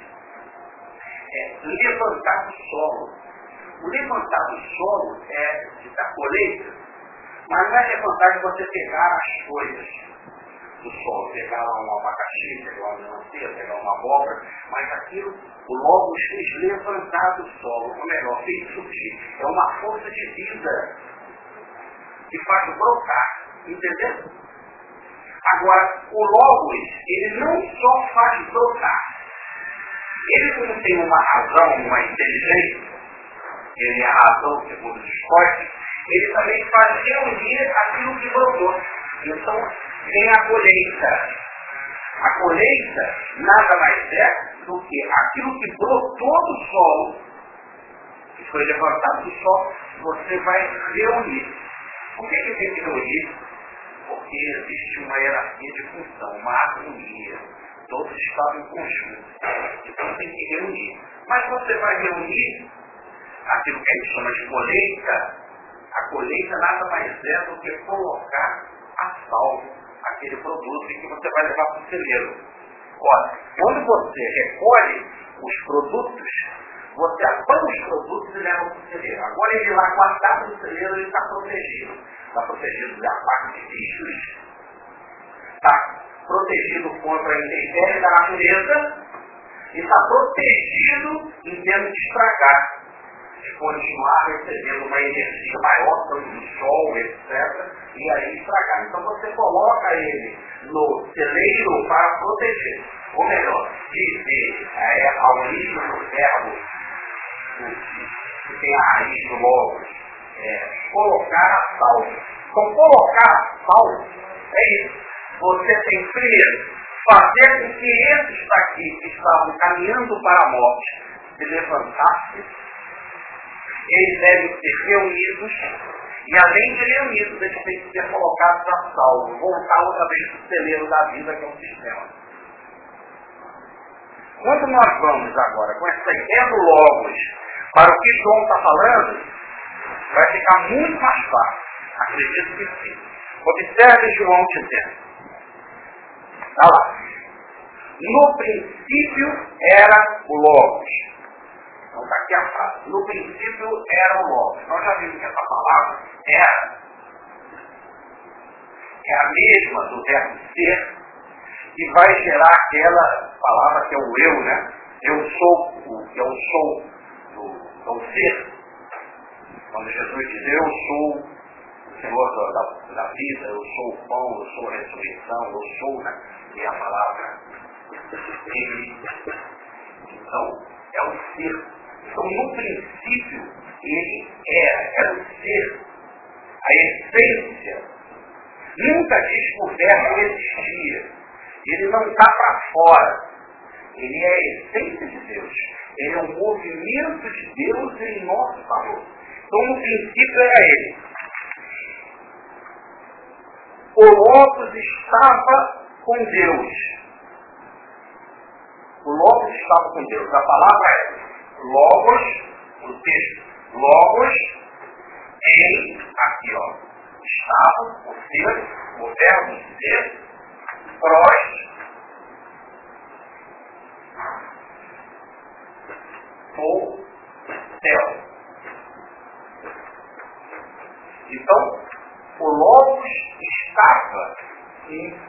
levantar do solo. O levantar do solo é da colheita, mas não é levantar de você pegar as coisas do solo, pegar um abacaxi, pegar uma melancia, pegar uma abóbora, mas aquilo, o logos fez levantar do solo, ou melhor, fez surgir. É uma força de vida que faz brotar, entendeu? Agora, o logos, ele não só faz brotar, ele não tem uma razão, uma inteligência, ele é a razão, segundo os estoicos, ele também faz reunir aquilo que brotou. Então, vem a colheita. A colheita nada mais é do que aquilo que brotou do solo, que foi levantado do solo, você vai reunir. Por que tem que reunir? Porque existe uma hierarquia de função, uma harmonia. Todos estavam em conjunto. Então tem que reunir. Mas você vai reunir aquilo que a gente chama de colheita. A colheita nada mais é do que colocar a salvo, aquele produto que você vai levar para o celeiro. Ora, quando você recolhe os produtos, você apanha os produtos e leva para o celeiro. Agora ele lá guardado no celeiro, ele está protegido. Está protegido da parte de bichos, está protegido contra a intempérie da natureza e está protegido em termos de estragar, de continuar recebendo uma energia maior do sol, etc., e aí estragar. Então você coloca ele no celeiro para proteger. Ou melhor, a origem do verbo que tem a raiz do logos, colocar a salvo. Então colocar a salvo é isso. Você tem primeiro fazer com que esses daqui que estavam caminhando para a morte se levantassem. Eles devem ser reunidos, e além de reunidos, eles têm que ser colocados a salvo, voltar outra vez para o celeiro da vida, que é o sistema. Quando nós vamos agora com essa ideia do logos para o que João está falando, vai ficar muito mais fácil. Acredito que sim. Observe João dizendo. Está lá. No princípio era o logos. Então está aqui a frase. No princípio era o logos. Nós já vimos que essa palavra era. É a mesma do verbo ser, que vai gerar aquela palavra que é o eu, né? Eu sou do ser. Quando Jesus diz, eu sou o Senhor da vida, eu sou o pão, eu sou a ressurreição, eu sou, né? E a palavra ele. Então, é o ser. Então, no princípio, ele era o ser, a essência. Nunca diz que o verbo existia. Ele não está para fora. Ele é a essência de Deus. Ele é um movimento de Deus em nosso favor. Então, no princípio, era ele. O Logos estava com Deus. O Logos estava com Deus. A palavra é Logos, o texto. Logos em, aqui ó, estava o ser, o verbo ser, prós, ou céu. Então, o Logos estava em,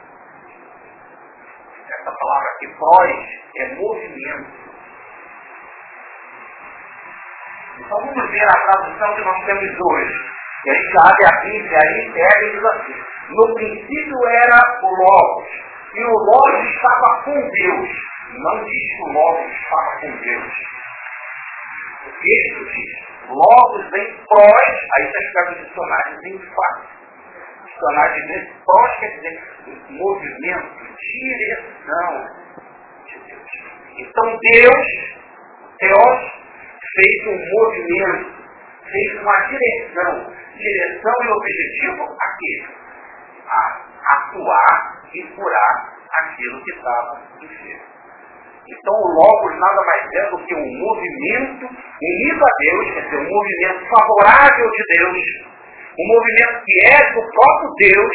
essa palavra aqui, prós, é movimento. Então vamos ver a tradução que nós temos hoje. E a gente abre a Bíblia aí pega e diz assim: no princípio era o Logos, e o Logos estava com Deus. Não diz que o Logos estava com Deus. O texto diz: Logos vem prós, aí está escrito o dicionário, vem fácil. O dicionário diz prós quer dizer movimento, direção de Deus. Então Deus fez um movimento, fez uma direção e objetivo aqui, a atuar e curar aquilo que estava enfermo. Então o Logos nada mais é do que um movimento unido a Deus, quer dizer, um movimento favorável de Deus, um movimento que é do próprio Deus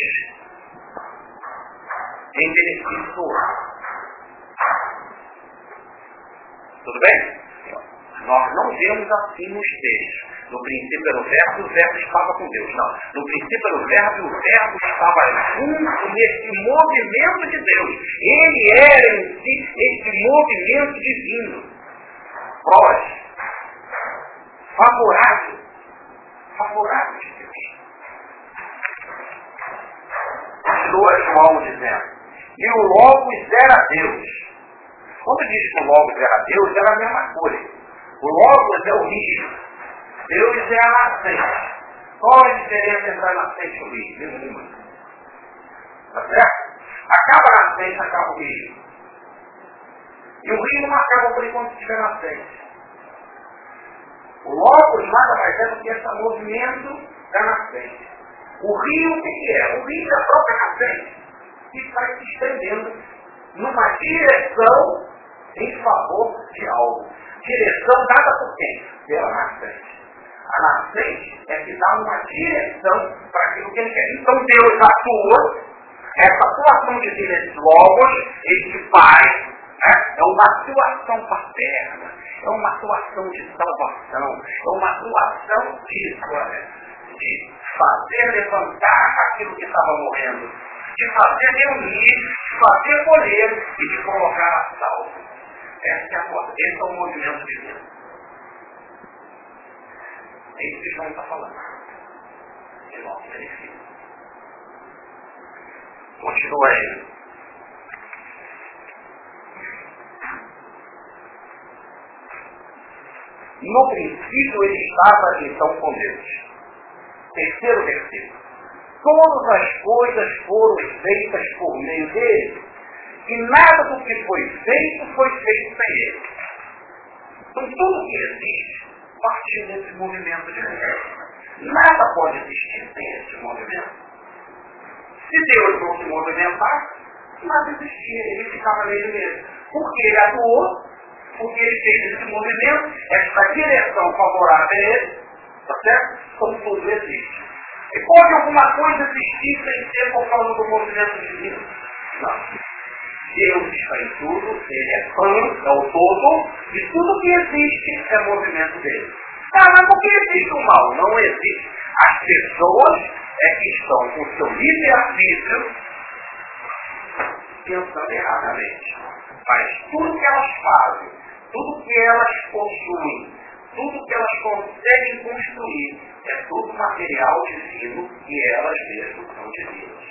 em benefício do homem. Tudo bem? Nós não vemos assim nos textos. No princípio era o verbo e o verbo estava com Deus. Não. No princípio era o verbo e o verbo estava junto nesse movimento de Deus. Ele era em si esse movimento divino. Prós. Favorável de Deus. Continua João dizendo: e o Logos era Deus. Quando diz que o Logos era Deus, era a mesma coisa. O Logos é o rio. Deus é a nascente. Qual a diferença entre a nascente e o rio? Nenhuma. Tá certo? Acaba a nascente, acaba o rio. E o rio não acaba por enquanto estiver nascente. O Logos nada mais é do que esse movimento da nascente. O rio, o que é? O rio é a própria nascente. Que está se estendendo numa direção em favor de algo. Direção dada por quem? Pela nascente. A nascente é que dá uma direção para aquilo que ele quer. Então Deus atua, essa atuação de Deus, esse Logos, esse Pai, né? É uma atuação paterna, é uma atuação de salvação, é uma atuação de fazer levantar aquilo que estava morrendo, de fazer reunir, de fazer colher e de colocar a salvo. Esse é o movimento de Deus. É isso que João está falando. De nosso benefício. Continua aí. No princípio ele estava então com Deus. Terceiro versículo. Todas as coisas foram feitas por meio dele, e nada do que foi feito sem ele. Então tudo que existe partiu desse movimento de Deus. Nada pode existir sem esse movimento. Se Deus não se movimentar, nada existia, ele ficava nele mesmo. Porque ele atuou, porque ele fez esse movimento, essa direção favorável a ele, tá certo? Então tudo existe. E pode alguma coisa existir sem ser por causa do movimento divino? Não. Deus está em tudo, ele é é o todo, e tudo que existe é movimento dele. Ah, mas por que existe o mal? Não existe. As pessoas é que estão com o seu livre-arbítrio pensando erradamente. Mas tudo que elas fazem, tudo que elas possuem, tudo que elas conseguem construir, é tudo material divino e elas mesmas são divinas.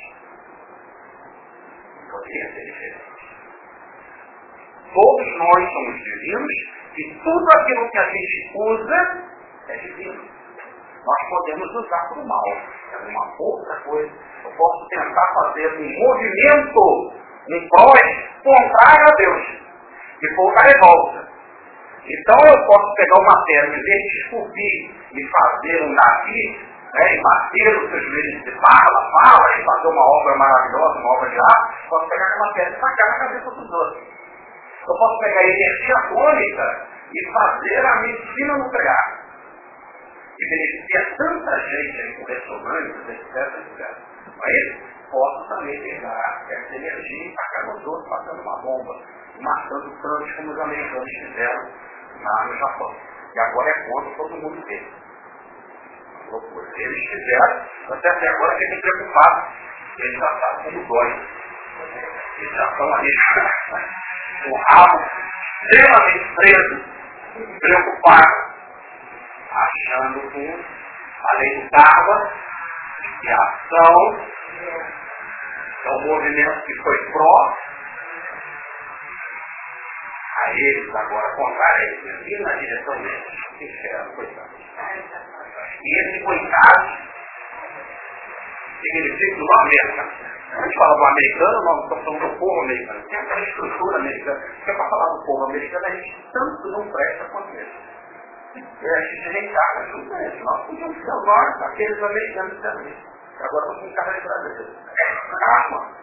Poderia ser diferente. Todos nós somos divinos e tudo aquilo que a gente usa é divino. Nós podemos usar para o mal. É uma outra coisa. Eu posso tentar fazer um movimento em prós contrário a Deus. E voltar em volta. Então eu posso pegar uma pedra, em vez de esculpir e fazer um navio, e bater os seus joelhos de fala, e fazer uma obra maravilhosa, uma obra de arte, posso pegar aquela pedra e tacar na cabeça dos outros. Eu posso pegar a energia atômica e fazer a medicina nuclear. E beneficiar tanta gente aí com ressonâncias, etc. Mas posso também pegar essa energia e tacar nos outros, passando uma bomba, matando tantos como os americanos fizeram lá no Japão. E agora é contra todo mundo dele. Loucura. Eles fizeram, até agora fiquem preocupados. Eles já sabem como dói. Eles já estão ali com o rabo extremamente preso, preocupados. marchando com a lei do karma, que é a ação, é um movimento que foi pró a eles, agora contrário a eles, e na direção deles. Sincero, coitado. E esse coitado significa do americano. A gente fala do americano, nós estamos falando do povo americano. Tem aquela estrutura americana. Porque para falar do povo americano, a gente tanto não presta quanto eles. E a gente reencarna junto com eles. Nós podíamos ser nós, aqueles americanos também. Agora nós somos cara de brasileiro. Calma.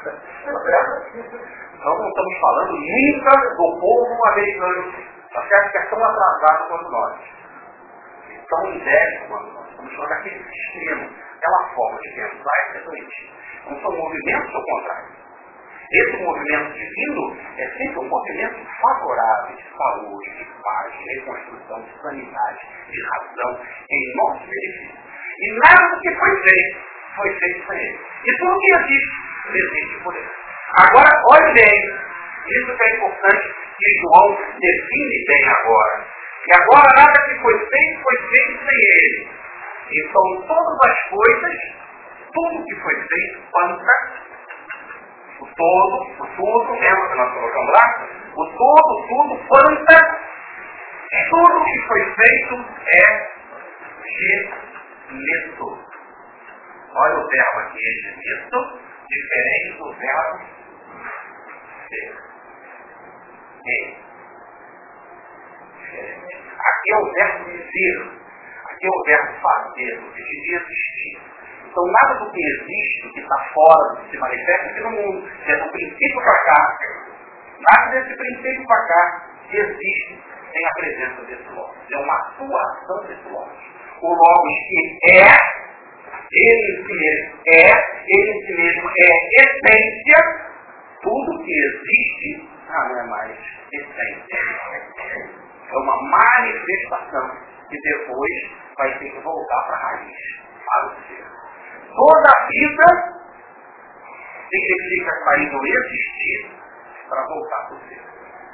Então não estamos falando nunca do povo americano. Tá certo que é tão atrasado quanto nós. E tão idético quanto nós. Estamos falando daquele sistema, aquela forma de pensar e ser doente. Não são movimentos ao contrário. Esse movimento divino é sempre um movimento favorável de saúde, de paz, de reconstrução, de sanidade, de razão, em nosso benefício. E nada do que foi feito sem ele. E tudo que existe por ele. Agora, olhe bem, isso que é importante que João define bem agora. E agora nada que foi feito sem ele. Então todas as coisas, tudo que foi feito, quanta, o tudo, lembra que nós colocamos lá? O tudo, quanta, tudo que foi feito é genisto. Olha o verbo aqui, é genisto, diferente do verbo ser. Aqui é o verbo ser. Aqui é o verbo fazer, o que devia existir. Então nada do que existe, que está fora, do que se manifesta aqui no mundo, é do princípio para cá. Nada desse princípio para cá existe sem a presença desse Logos. É uma atuação desse Logos. O Logos que ele em si mesmo é essência, tudo que existe não é mais essência. É uma manifestação que depois vai ter que voltar para a raiz, para o ser. Toda a vida significa sair do existir para voltar para o ser.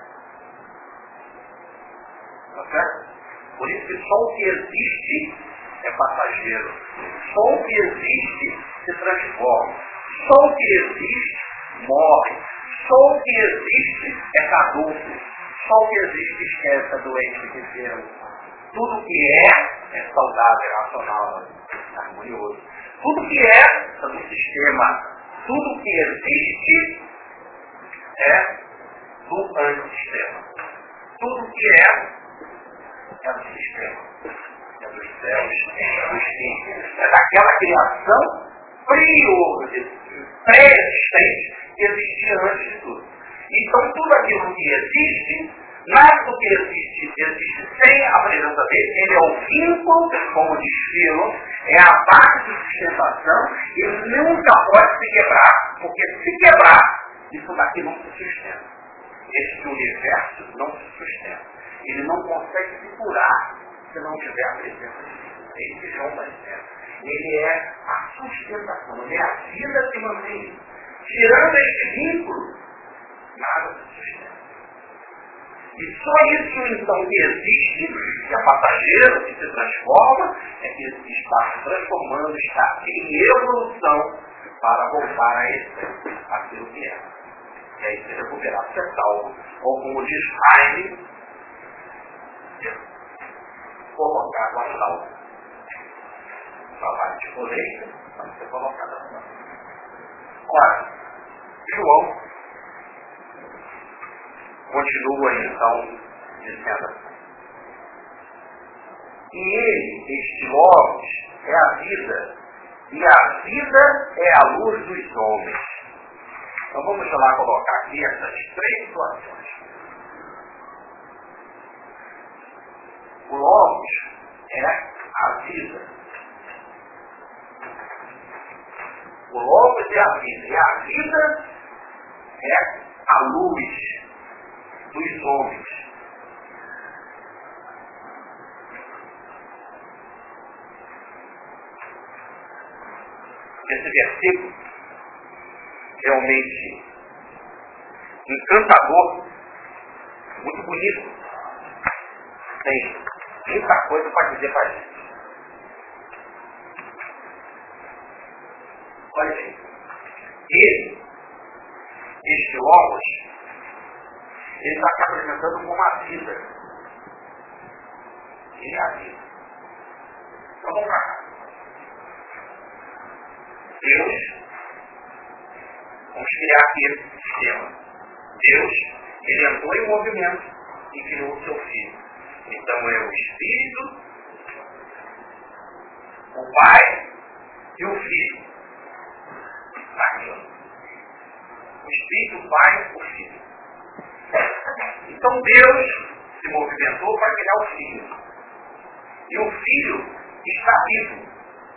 Tá certo? Por isso que só o que existe é passageiro. Só o que existe se transforma. Só o que existe morre. Só o que existe é caduco. Só o que existe esquece a doente que enfermo. Tudo que é saudável, é racional, é harmonioso. Tudo que é do sistema. Tudo que existe é do antissistema. Tudo que é do sistema. É dos céus, dos fins. É daquela criação pré-existente que existia antes de tudo. Então tudo aquilo que existe, nada do que existe sem a presença dele. Ele é o vínculo, como diz Philo, é a base de sustentação, e nunca pode se quebrar, porque se quebrar, isso daqui não se sustenta. Esse universo não se sustenta. Ele não consegue se curar se não tiver a presença de Deus. Ele que João está dizendo. Ele é a sustentação, ele é a vida que mantém. Tirando esse vínculo, nada se sustenta. E só isso então que existe, que é passageiro, que se transforma, é que está se transformando, está em evolução para voltar a esse, aquilo que é. E aí se recuperar, ser salvo, ou como diz Heine, colocado a salvo. Trabalho de colheita, vai ser colocado a salvo. Ora, João continua então dizendo: e ele, este Logos, é a vida, e a vida é a luz dos homens. Então vamos lá colocar aqui essas três situações. O Logos é a vida. O Logos é a vida, e a vida é a luz dos homens. Esse versículo realmente encantador, muito bonito. Tem muita coisa para dizer para a gente. Olha aí. Este Logos, ele está se apresentando como a vida. Ele é a vida. Então vamos para cá. Deus, vamos criar aqui esse sistema. Deus, ele entrou em movimento e criou o seu Filho. Então é o Espírito, o Pai e o Filho. Aqui, ó. O Espírito, o Pai e o Filho. Então Deus se movimentou para criar o Filho. E o Filho está vivo.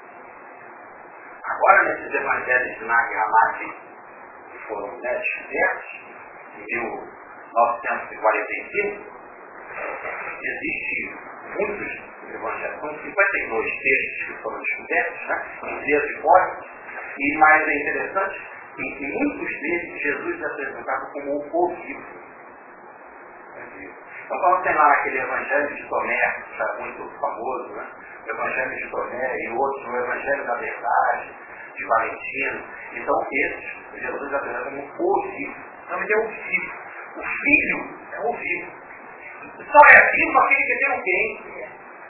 Agora, nesses evangelhos de Nag que foram descobertos em 1945, existem muitos evangelhos, são 52 textos que foram descobertos, né, em dias históricos, e mais é interessante, que em muitos deles Jesus é apresentado como o vivo. Então, quando tem lá aquele evangelho de Tomé, já muito famoso, né? O evangelho de Tomé e outros, o evangelho da verdade, de Valentino. Então, esses, Jesus apresenta como o vivo. Então, ele é o vivo. O Filho é o vivo. Só é vivo aquele que tem o quem?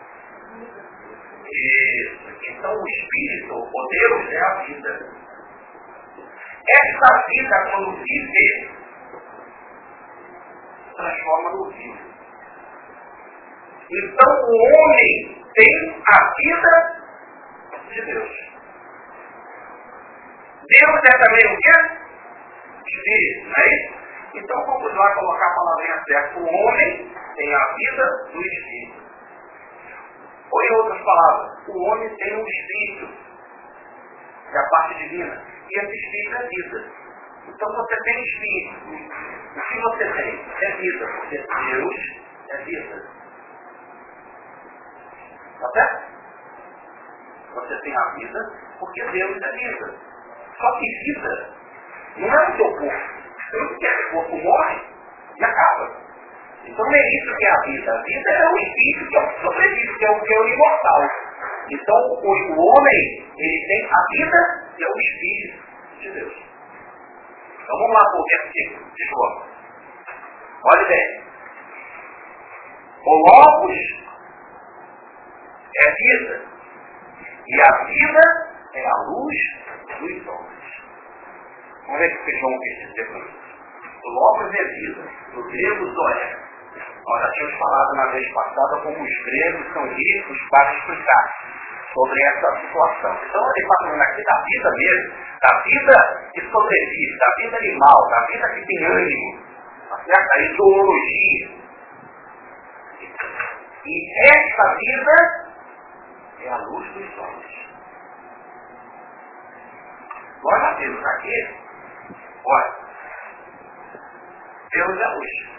Isso. Então, o Espírito, o Deus, é a vida. Essa vida, quando vive, transforma no vivo. Então o homem tem a vida de Deus. Deus é também o quê? Espírito, não é isso? Então vamos lá colocar a palavrinha certa. O homem tem a vida do Espírito. Ou em outras palavras, o homem tem um Espírito, que é a parte divina, e esse Espírito é vida. Então você tem Espírito. O que você tem é vida, porque Deus é vida. Tá certo? Você tem a vida porque Deus é vida. Só que vida não é o seu corpo. Porque o corpo morre e acaba. Então não é isso que é a vida. A vida é o espírito que é o sobrevive, que é o imortal. Então o homem, ele tem a vida que é o Espírito de Deus. Então vamos lá para o versículo de João. Olha bem. O Logos é vida. E a vida é a luz dos homens. Vamos ver o que João quer dizer com isso. O Logos é vida. No grego, zoé. Nós já tínhamos falado na vez passada como os gregos são ricos para explicar sobre essa situação. Então ele está falando aqui da vida mesmo, da vida que sobrevive, da vida animal, da vida que tem ânimo, tá certo? A ideologia. E essa vida é a luz dos olhos. Nós já temos aqui, olha, Deus é luz.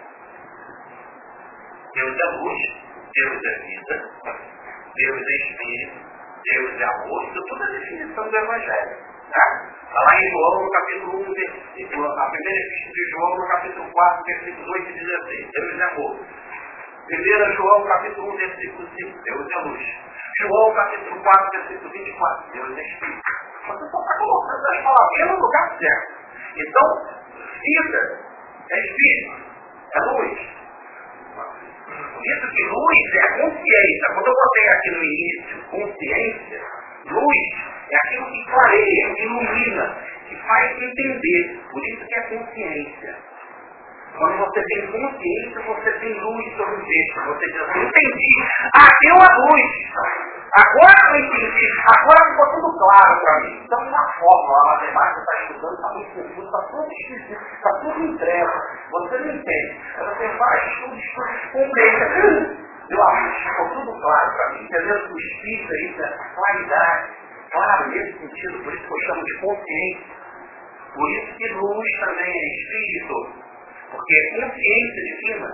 Deus é luz, Deus é vida, Deus é Espírito, Deus é amor. Isso tudo é a definição do Evangelho. Né? Está lá em João, no capítulo 1, versículo, a primeira epístola de João, no capítulo 4, versículos 8 e 16. Deus é amor. 1 João, capítulo 1, versículo 5. Deus é luz. João, capítulo 4, versículo 24. Deus é Espírito. Você só está colocando as palavrinhas no lugar certo. Então, vida é Espírito, é luz. Por isso que luz é consciência. Quando eu botei aqui no início, consciência, luz é aquilo que clareia, que ilumina, que faz entender. Por isso que é consciência. Quando você tem consciência, você tem luz sobre o texto. Você diz assim, entendi. Deu a luz. Agora eu entendi. Agora ficou tudo claro para mim. Então, uma fórmula, a matemática está estudando, está muito confuso, está tudo esquisito, está tudo em treva. Você não entende. Você faz estudos complexos. Eu acho que ficou tudo claro para mim. Entendeu? O espírito é isso, a claridade. Claro, nesse sentido, por isso que eu chamo de consciência. Por isso que luz também é espírito. Porque é consciência divina.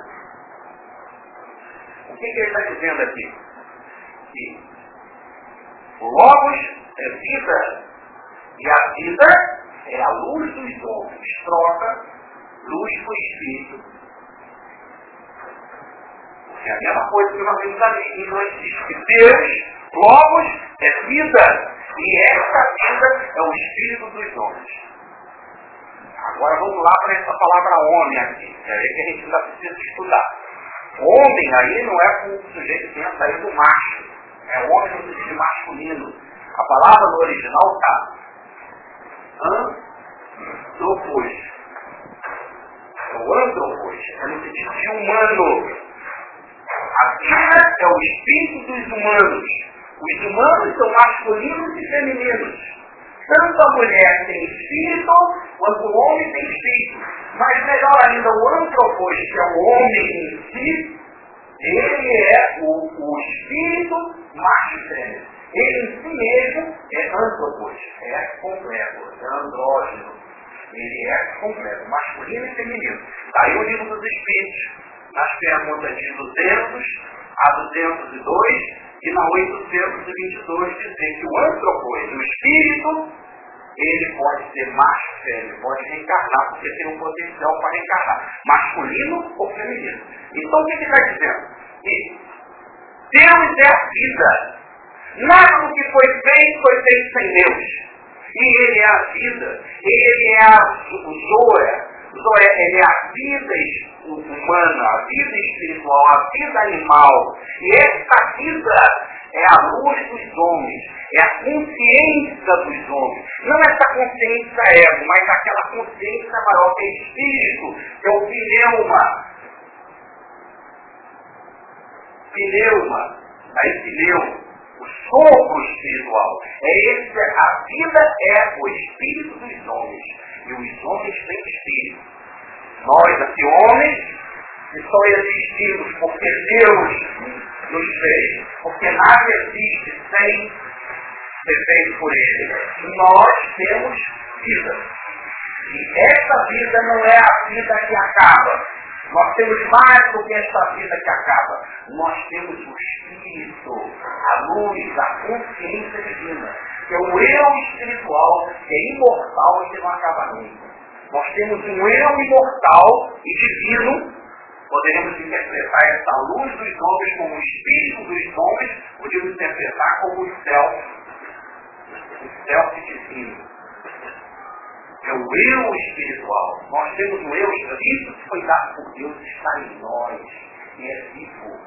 O que ele está dizendo aqui? Que o Logos é vida. E a vida é a luz dos homens. Troca luz por espírito. É a mesma coisa que nós vimos ali. Não existe Deus, Logos, é vida. E essa vida é o espírito dos homens. Agora vamos lá para essa palavra homem aqui. É aí que a gente ainda precisa estudar. Homem aí não é como o sujeito pensa aí do macho. É homem no sentido masculino. A palavra no original está antropos. O antropos é no sentido de humano. A vida é o espírito dos humanos. Os humanos são masculinos e femininos. Tanto a mulher tem espírito, quanto o homem tem espírito. Mas melhor ainda, o antropos, que é o homem em si, ele é o espírito macho e fêmea. Ele em si mesmo é antropos, é completo, é andrógeno. Ele é completo, masculino e feminino. Daí o livro dos Espíritos, nas perguntas de 200 a 202 e na 822, dizer que o antropos, o espírito, ele pode ser macho, fêmea, pode reencarnar, porque tem um potencial para reencarnar, masculino ou feminino. Então o que ele está dizendo? Que Deus é a vida. Nada do que foi feito sem Deus. E ele é a vida. Ele é o Zoé. Zoé, ele é a vida humana, a vida espiritual, a vida animal. E essa vida é a luz dos homens, é a consciência dos homens. Não essa consciência ego, mas aquela consciência maior que é espírito, que é o pneuma, o sopro espiritual. A vida é o espírito dos homens. E os homens têm espírito. Nós, aqui, homens, que só existimos porque Deus nos fez. Porque nada existe sem ser feito por Ele. Nós temos vida. E essa vida não é a vida que acaba. Nós temos mais do que essa vida que acaba. Nós temos o Espírito, a luz, a consciência divina, que é o eu espiritual, que é imortal e que não acaba nunca. Nós temos um eu imortal e divino. Poderemos interpretar essa luz dos homens como o Espírito dos homens, podemos interpretar como o self divino. É o eu espiritual. Nós temos o eu espiritual. Isso que foi dado por Deus está em nós. E é vivo.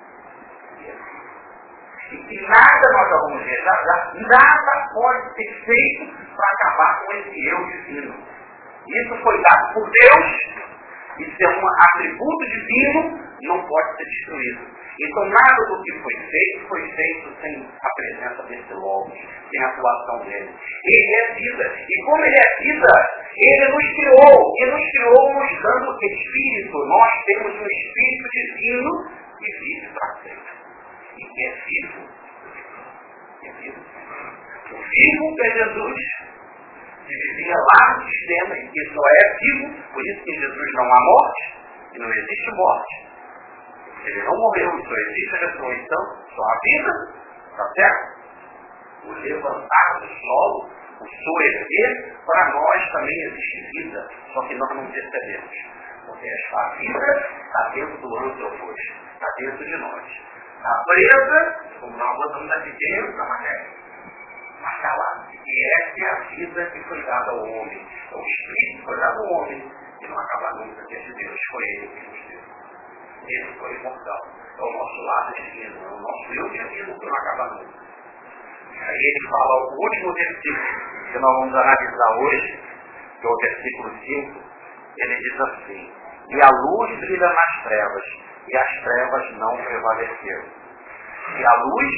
E que nada nós vamos ver, nada pode ser feito para acabar com esse eu divino. Isso foi dado por Deus. Isso é um atributo divino, não pode ser destruído. Então nada do que foi feito sem a presença desse Logos, sem a atuação dele. Ele é vida. E como ele é vida, ele nos criou. E nos criou nos dando espírito. Nós temos um espírito divino que vive para sempre. E que é vivo. É vivo. O vivo é Jesus, que vivia lá no sistema e que só é vivo. Por isso que em Jesus não há morte e não existe morte. Ele não morreu, só existe a ressurreição, só a vida, está certo? O levantar do solo, o soerguer, para nós também existe vida, só que nós não percebemos. Porque esta vida está dentro do antropos, está dentro de nós. Está presa, como nós botamos aqui dentro da matéria, mas está lá. E essa é a vida que foi dada ao homem. É o Espírito que foi dado ao homem, e não acaba nunca diante de Deus. Foi ele que nos deu. Ele foi imortal. É o nosso lado divino, é o nosso eu divino que não acaba nunca. Aí ele fala o último versículo que nós vamos analisar hoje, que é o versículo 5, ele diz assim: e a luz brilha nas trevas, e as trevas não prevaleceram. E a luz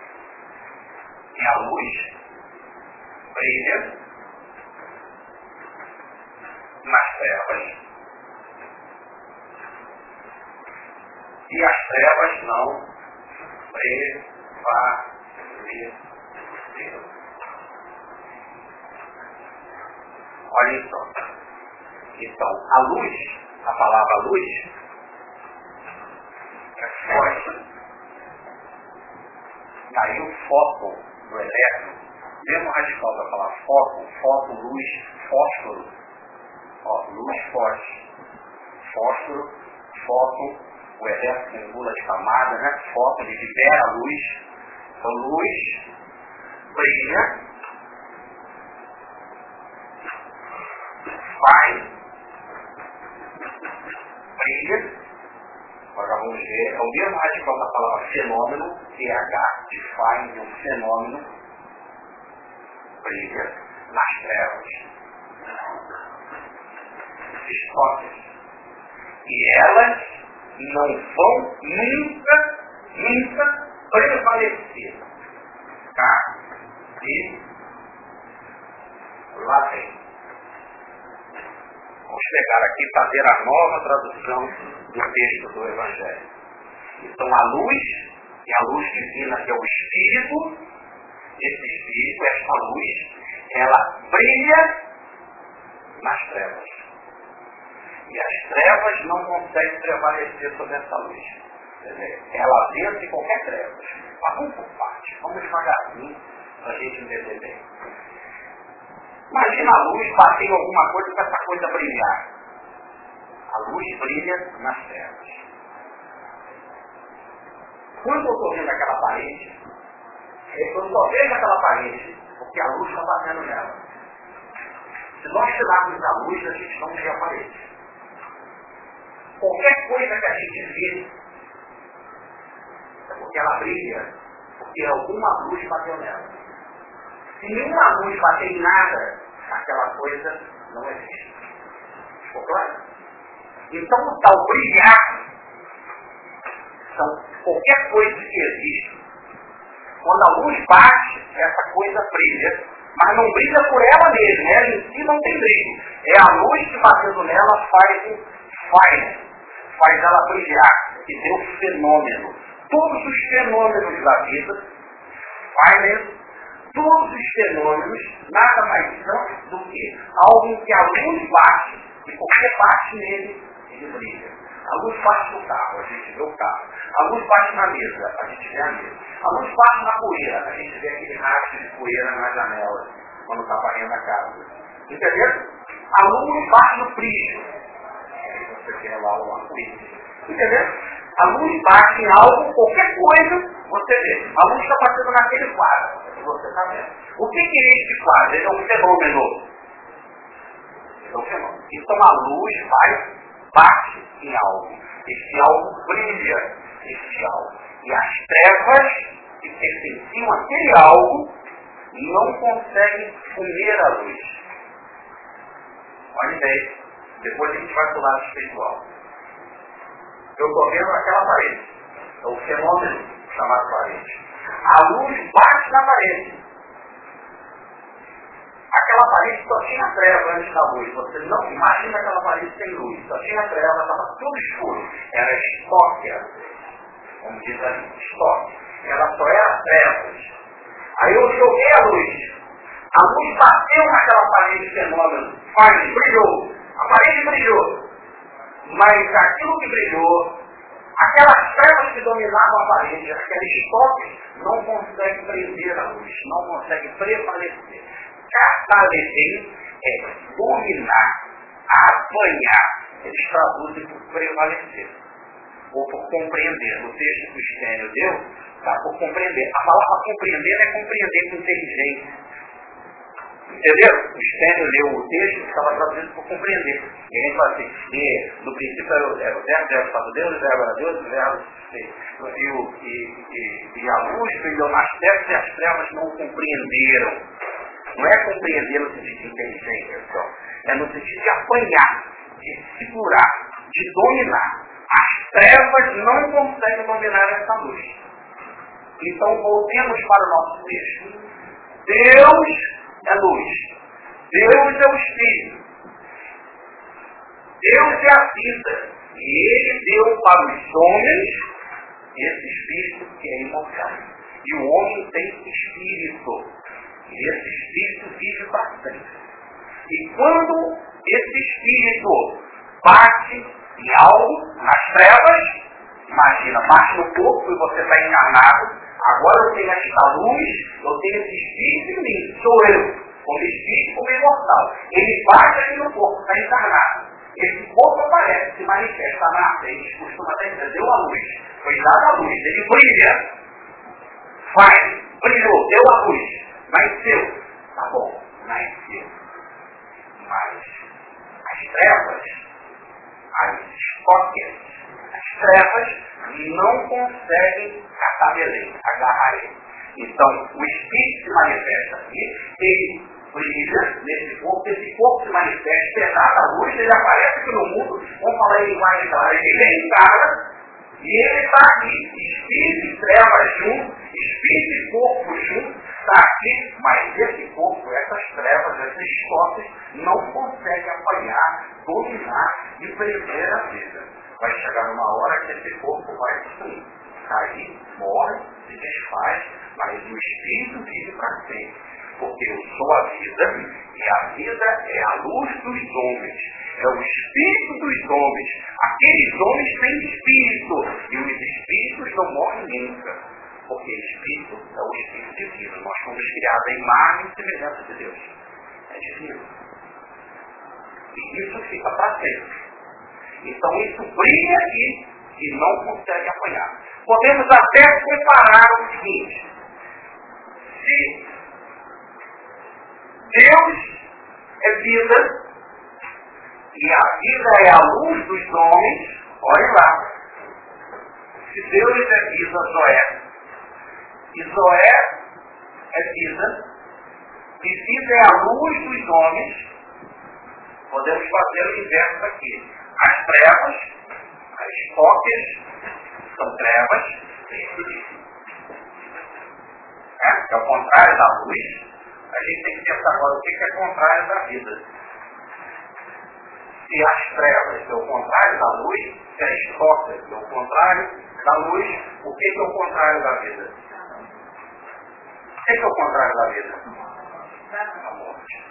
brilha nas trevas. E as trevas não prevaleceram. Olha só. Então, a luz, a palavra luz, é forte. Daí o foco do elétron, mesmo radical da palavra foco, luz, fósforo. Ó, luz forte. Fósforo, foco, o exército com lula de camada, né? Foco, ele libera a luz. Então, luz brilha, vai, brilha. Agora vamos ver, é o mesmo radical da palavra fenômeno, PH, de faz, de um fenômeno, brilha nas trevas. Estoques. E elas não vão nunca prevalecer. Tá? E lá vem. Vamos pegar aqui e fazer a nova tradução do texto do Evangelho. Então a luz, é a luz divina, que é o Espírito, esse Espírito, esta luz, ela brilha nas trevas. E as trevas não conseguem prevalecer sobre essa luz. Quer dizer, ela vence qualquer treva. Mas vamos por parte, vamos devagarzinho para a gente entender bem. Imagina a luz bater em alguma coisa para essa coisa brilhar. A luz brilha nas trevas. Quando eu estou vendo aquela parede, eu só vejo aquela parede porque a luz está batendo nela. Se nós tirarmos a luz, a gente não vê a parede. Qualquer coisa que a gente vê é porque ela brilha, porque alguma luz bateu nela. Se nenhuma luz bater em nada, aquela coisa não existe. Ficou claro? Então o tal brilhar são qualquer coisa que existe. Quando a luz bate, essa coisa brilha, mas não brilha por ela mesma, ela em si não tem brilho. É a luz que batendo nela faz ela brilhar, que tem um fenômeno. Todos os fenômenos da vida, todos os fenômenos nada mais são do que algo que a luz bate, e porque bate nele, ele brilha. A luz bate no carro, a gente vê o carro. A luz bate na mesa, a gente vê a mesa. A luz bate na poeira, a gente vê aquele rastro de poeira na janela, quando está varrendo a casa. Entendeu? A luz bate no friso. Aí você quer lá o arco-íris. Entendeu? A luz bate em algo, qualquer coisa, você vê. A luz está batendo naquele quadro, que você está vendo. O que é esse quadro? Ele é um fenômeno. Ele é um fenômeno. Então a luz bate em algo. Esse algo brilha, esse algo. E as trevas que pertenciam àquele algo não conseguem comer a luz. Olha bem, depois a gente vai pular no espiritual. Eu estou vendo aquela parede. É o fenômeno chamado parede. A luz bate na parede. Aquela parede só tinha treva antes da luz. Você não imagina aquela parede sem luz. Só tinha treva, estava tudo escuro. Era estoque, como diz ali, estoque. Ela só era trevas. Aí eu joguei a luz. A luz bateu naquela parede fenômeno. Brilhou. A parede brilhou. Mas aquilo que brilhou, aquelas trevas que dominavam a parede, aquele estoque, não consegue prender a luz, não consegue prevalecer. Catalecer é dominar, apanhar. Eles traduzem por prevalecer, ou por compreender. No texto que o Stênio deu, está por compreender. A palavra compreender é compreender com inteligência. Entendeu? O Stênio leu o texto que estava traduzido por compreender. E a gente fala assim, no princípio era o verbo estava Deus, o verbo era Deus, o verbo e a luz brilhou nas trevas e as trevas não compreenderam. Não é compreender no sentido de inteligência só. É no sentido de apanhar, de segurar, de dominar. As trevas não conseguem dominar essa luz. Então voltemos para o nosso texto. Deus é luz. Deus é o Espírito. Deus é a vida. E Ele deu para os homens esse Espírito que é imortal. E o homem tem Espírito. E esse Espírito vive bastante. E quando esse Espírito bate em algo, nas trevas, imagina, bate no corpo e você está encarnado. Agora eu tenho esta luz, eu tenho esse Espírito em mim, sou eu, como Espírito, como imortal. Ele bate aqui no corpo, está encarnado. Esse corpo aparece, se manifesta na arte. A gente costuma até dizer, deu a luz. Foi dada a luz. Ele brilha. Brilhou, deu a luz. Nasceu. Tá bom, nasceu. Mas as trevas, as escópias, as trevas não conseguem catar Belém, agarrar ele. Então, o Espírito se manifesta aqui, ele brilha nesse corpo, esse corpo se manifesta, exata a luz, ele aparece aqui no mundo, vamos falar em linguagem clara, ele encara, e ele está aqui, espírito e trevas juntos, espírito e corpo juntos, está aqui, mas esse corpo, essas trevas, essas escópias, não conseguem apanhar, dominar e prender a vida. Vai chegar numa hora que esse corpo vai destruir, cair, morre, se desfaz, mas o espírito vive para sempre, porque eu sou a vida, e a vida é a luz dos homens, é o espírito dos homens. Aqueles homens têm espírito, e os espíritos não morrem nunca, porque espírito é o espírito divino. Nós fomos criados em imagem e semelhança de Deus. É divino. E isso fica para sempre. Então isso brilha aqui e não consegue apanhar. Podemos até comparar o seguinte: se Deus é vida e a vida é a luz dos homens, olhe lá. Se Deus é vida, Zoé, e Zoé é vida, e vida é a luz dos homens, podemos fazer o inverso aqui. As trevas, as cópias, são trevas, é o contrário da luz. A gente tem que pensar agora o que é contrário da vida. Se as trevas é o contrário da luz, se as cópias é o contrário da luz, o que é o contrário da vida? O que é o contrário da vida? A morte.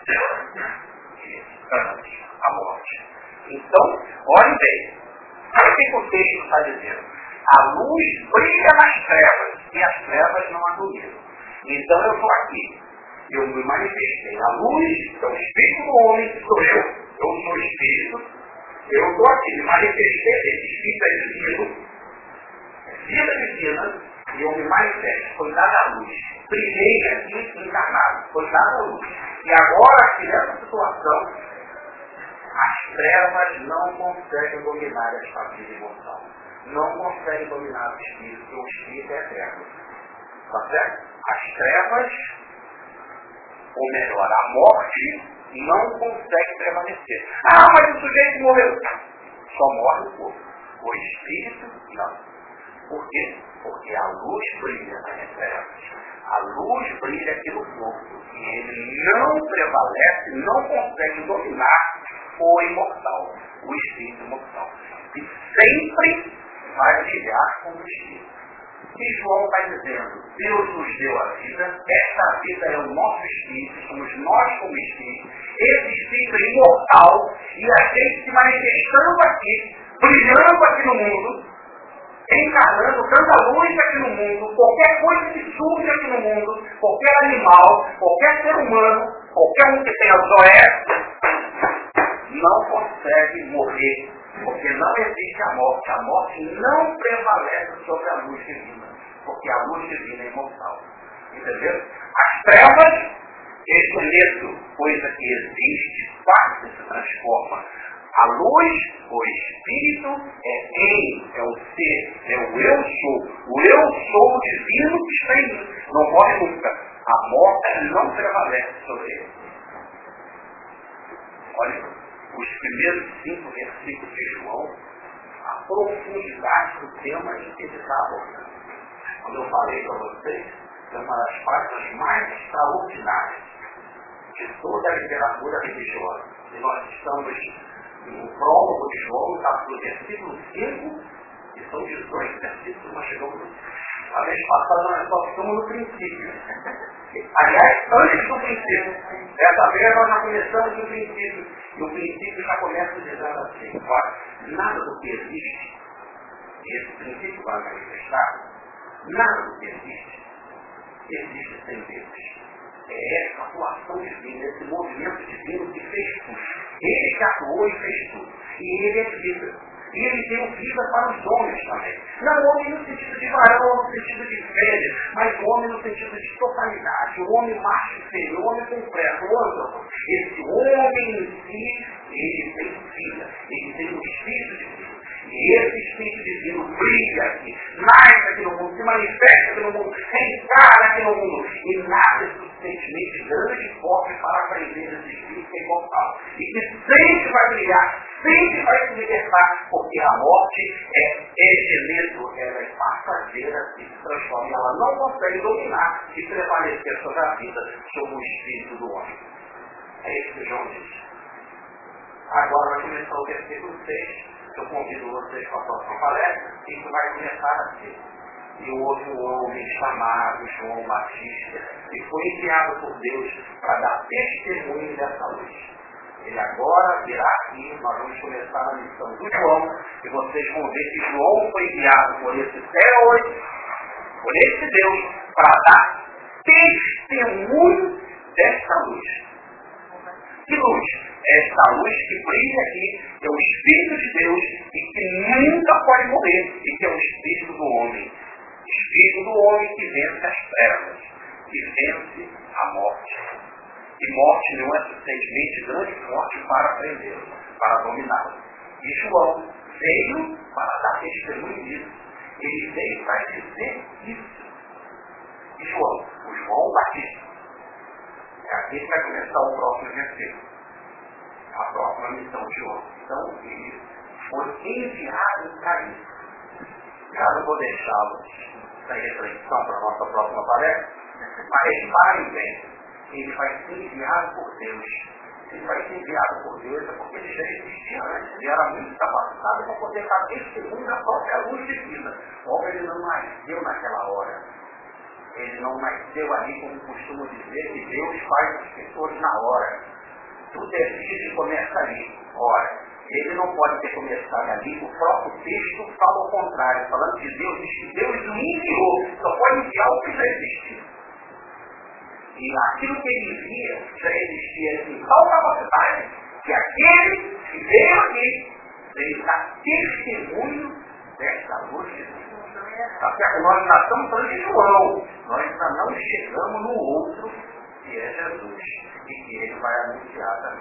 A morte. Então, olhem bem. Olha o que o texto está dizendo. A luz brilha nas trevas e as trevas não a dominam. Então eu estou aqui. Eu me manifestei. A luz é o espírito do homem que sou eu. Eu sou o espírito. Eu estou aqui. Me manifestei. Esse espírito é divino. Vida divina. E eu me manifesto. Foi dada a luz. Brilhei aqui encarnado. Foi dada a luz. E agora, aqui nessa situação, as trevas não conseguem dominar esta vida imortal. Não conseguem dominar o espírito, porque o espírito é eterno. Tá certo? As trevas, ou melhor, a morte, não consegue permanecer. Ah, mas o sujeito morreu. Só morre o corpo. O espírito, não. Por quê? Porque a luz brilha nas trevas. A luz brilha aqui no corpo. E ele não prevalece, não consegue dominar o imortal, o espírito imortal. E sempre vai brilhar como espírito. E João está dizendo, Deus nos deu a vida, esta vida é o nosso espírito, somos nós como espírito, esse espírito é imortal, e a gente se manifestando aqui, brilhando aqui no mundo, encarnando, dando a luz aqui no mundo, qualquer coisa que surge aqui no mundo, qualquer animal, qualquer ser humano, qualquer um que tenha Zoé, não consegue morrer, porque não existe a morte. A morte não prevalece sobre a luz divina, porque a luz divina é imortal. Entendeu? As trevas, esqueleto, coisa que existe, passa e se transforma. A luz, o espírito, é o ser, é o eu sou. O eu sou divino que está em mim. Não morre nunca. A morte não prevalece sobre ele. Olha, os primeiros 5 versículos de João, a profundidade do tema em que ele está abordando. Quando eu falei para vocês, é uma das páginas mais extraordinárias de toda a literatura religiosa. E nós estamos no prólogo de João, no capítulo versículo 5, e são 18 versículos, nós chegamos a vez passada, nós só ficamos no princípio. Aliás, antes do princípio. Dessa vez nós já começamos no princípio. E o princípio já começa dizendo assim, olha, nada do que existe, esse princípio vai manifestar, nada do que existe sem Deus. É essa atuação divina, esse movimento divino que fez tudo. Ele que atuou e fez tudo. E ele é vida. E ele deu vida para os homens também. Não homem no sentido de varão, no sentido de fêmea, mas homem no sentido de totalidade. O homem macho e fêmea, o homem completo, o outro. Esse homem em si, ele tem vida, ele tem o Espírito de Deus. E esse Espírito Divino brilha aqui, nasce aqui no mundo, se manifesta aqui no mundo, reencarna aqui no mundo. E nada é suficientemente grande e forte para aprender esse Espírito que é imortal. E que sempre vai brilhar, sempre vai se libertar, porque a morte é geleto, ela é passageira e se transforma. Ela não consegue dominar e prevalecer sobre a vida, sobre o Espírito do homem. É isso que João diz. Agora vai começar o versículo 6. Eu convido vocês para a próxima palestra, e isso vai começar assim. E houve um homem chamado João Batista, que foi enviado por Deus para dar testemunho dessa luz. Ele agora virá aqui, nós vamos começar a missão do João, e vocês vão ver que João foi enviado por esse Deus, por esse Deus, para dar testemunho dessa luz. Que luz? Essa luz que brilha aqui é o Espírito de Deus e que nunca pode morrer, e que é o Espírito do homem. Espírito do homem que vence as trevas, que vence a morte. E morte não é suficientemente grande e forte para prendê-lo, para dominá-lo. E João veio para dar testemunho disso. Ele veio para dizer isso. E João, o João Batista. É aqui que vai começar o próximo versículo. A próxima missão de João. Então, ele foi enviado para isso. Já não vou deixá-lo sem reflexão para a nossa próxima palestra, mas reparem bem, ele vai ser enviado por Deus. Ele vai ser enviado por Deus, é porque ele já existia antes, ele era muito capacitado para poder dar testemunho da própria luz de vida. Como ele não nasceu naquela hora. Ele não nasceu ali, como costumo dizer, que Deus faz as pessoas na hora. Tudo é visto e começa ali. Ora, ele não pode ter começado ali, o próprio texto fala o contrário, falando de Deus, diz que Deus o enviou, só pode enviar o que já existiu. E aquilo que ele envia já existia em tal capacidade que aquele que veio aqui veio dar testemunho dessa luz de Deus. Tá certo? Nós ainda estamos falando de João, nós ainda não chegamos no outro, que é Jesus, e que ele vai anunciar também.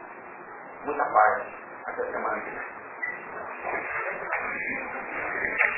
Muita paz. Até semana que vem.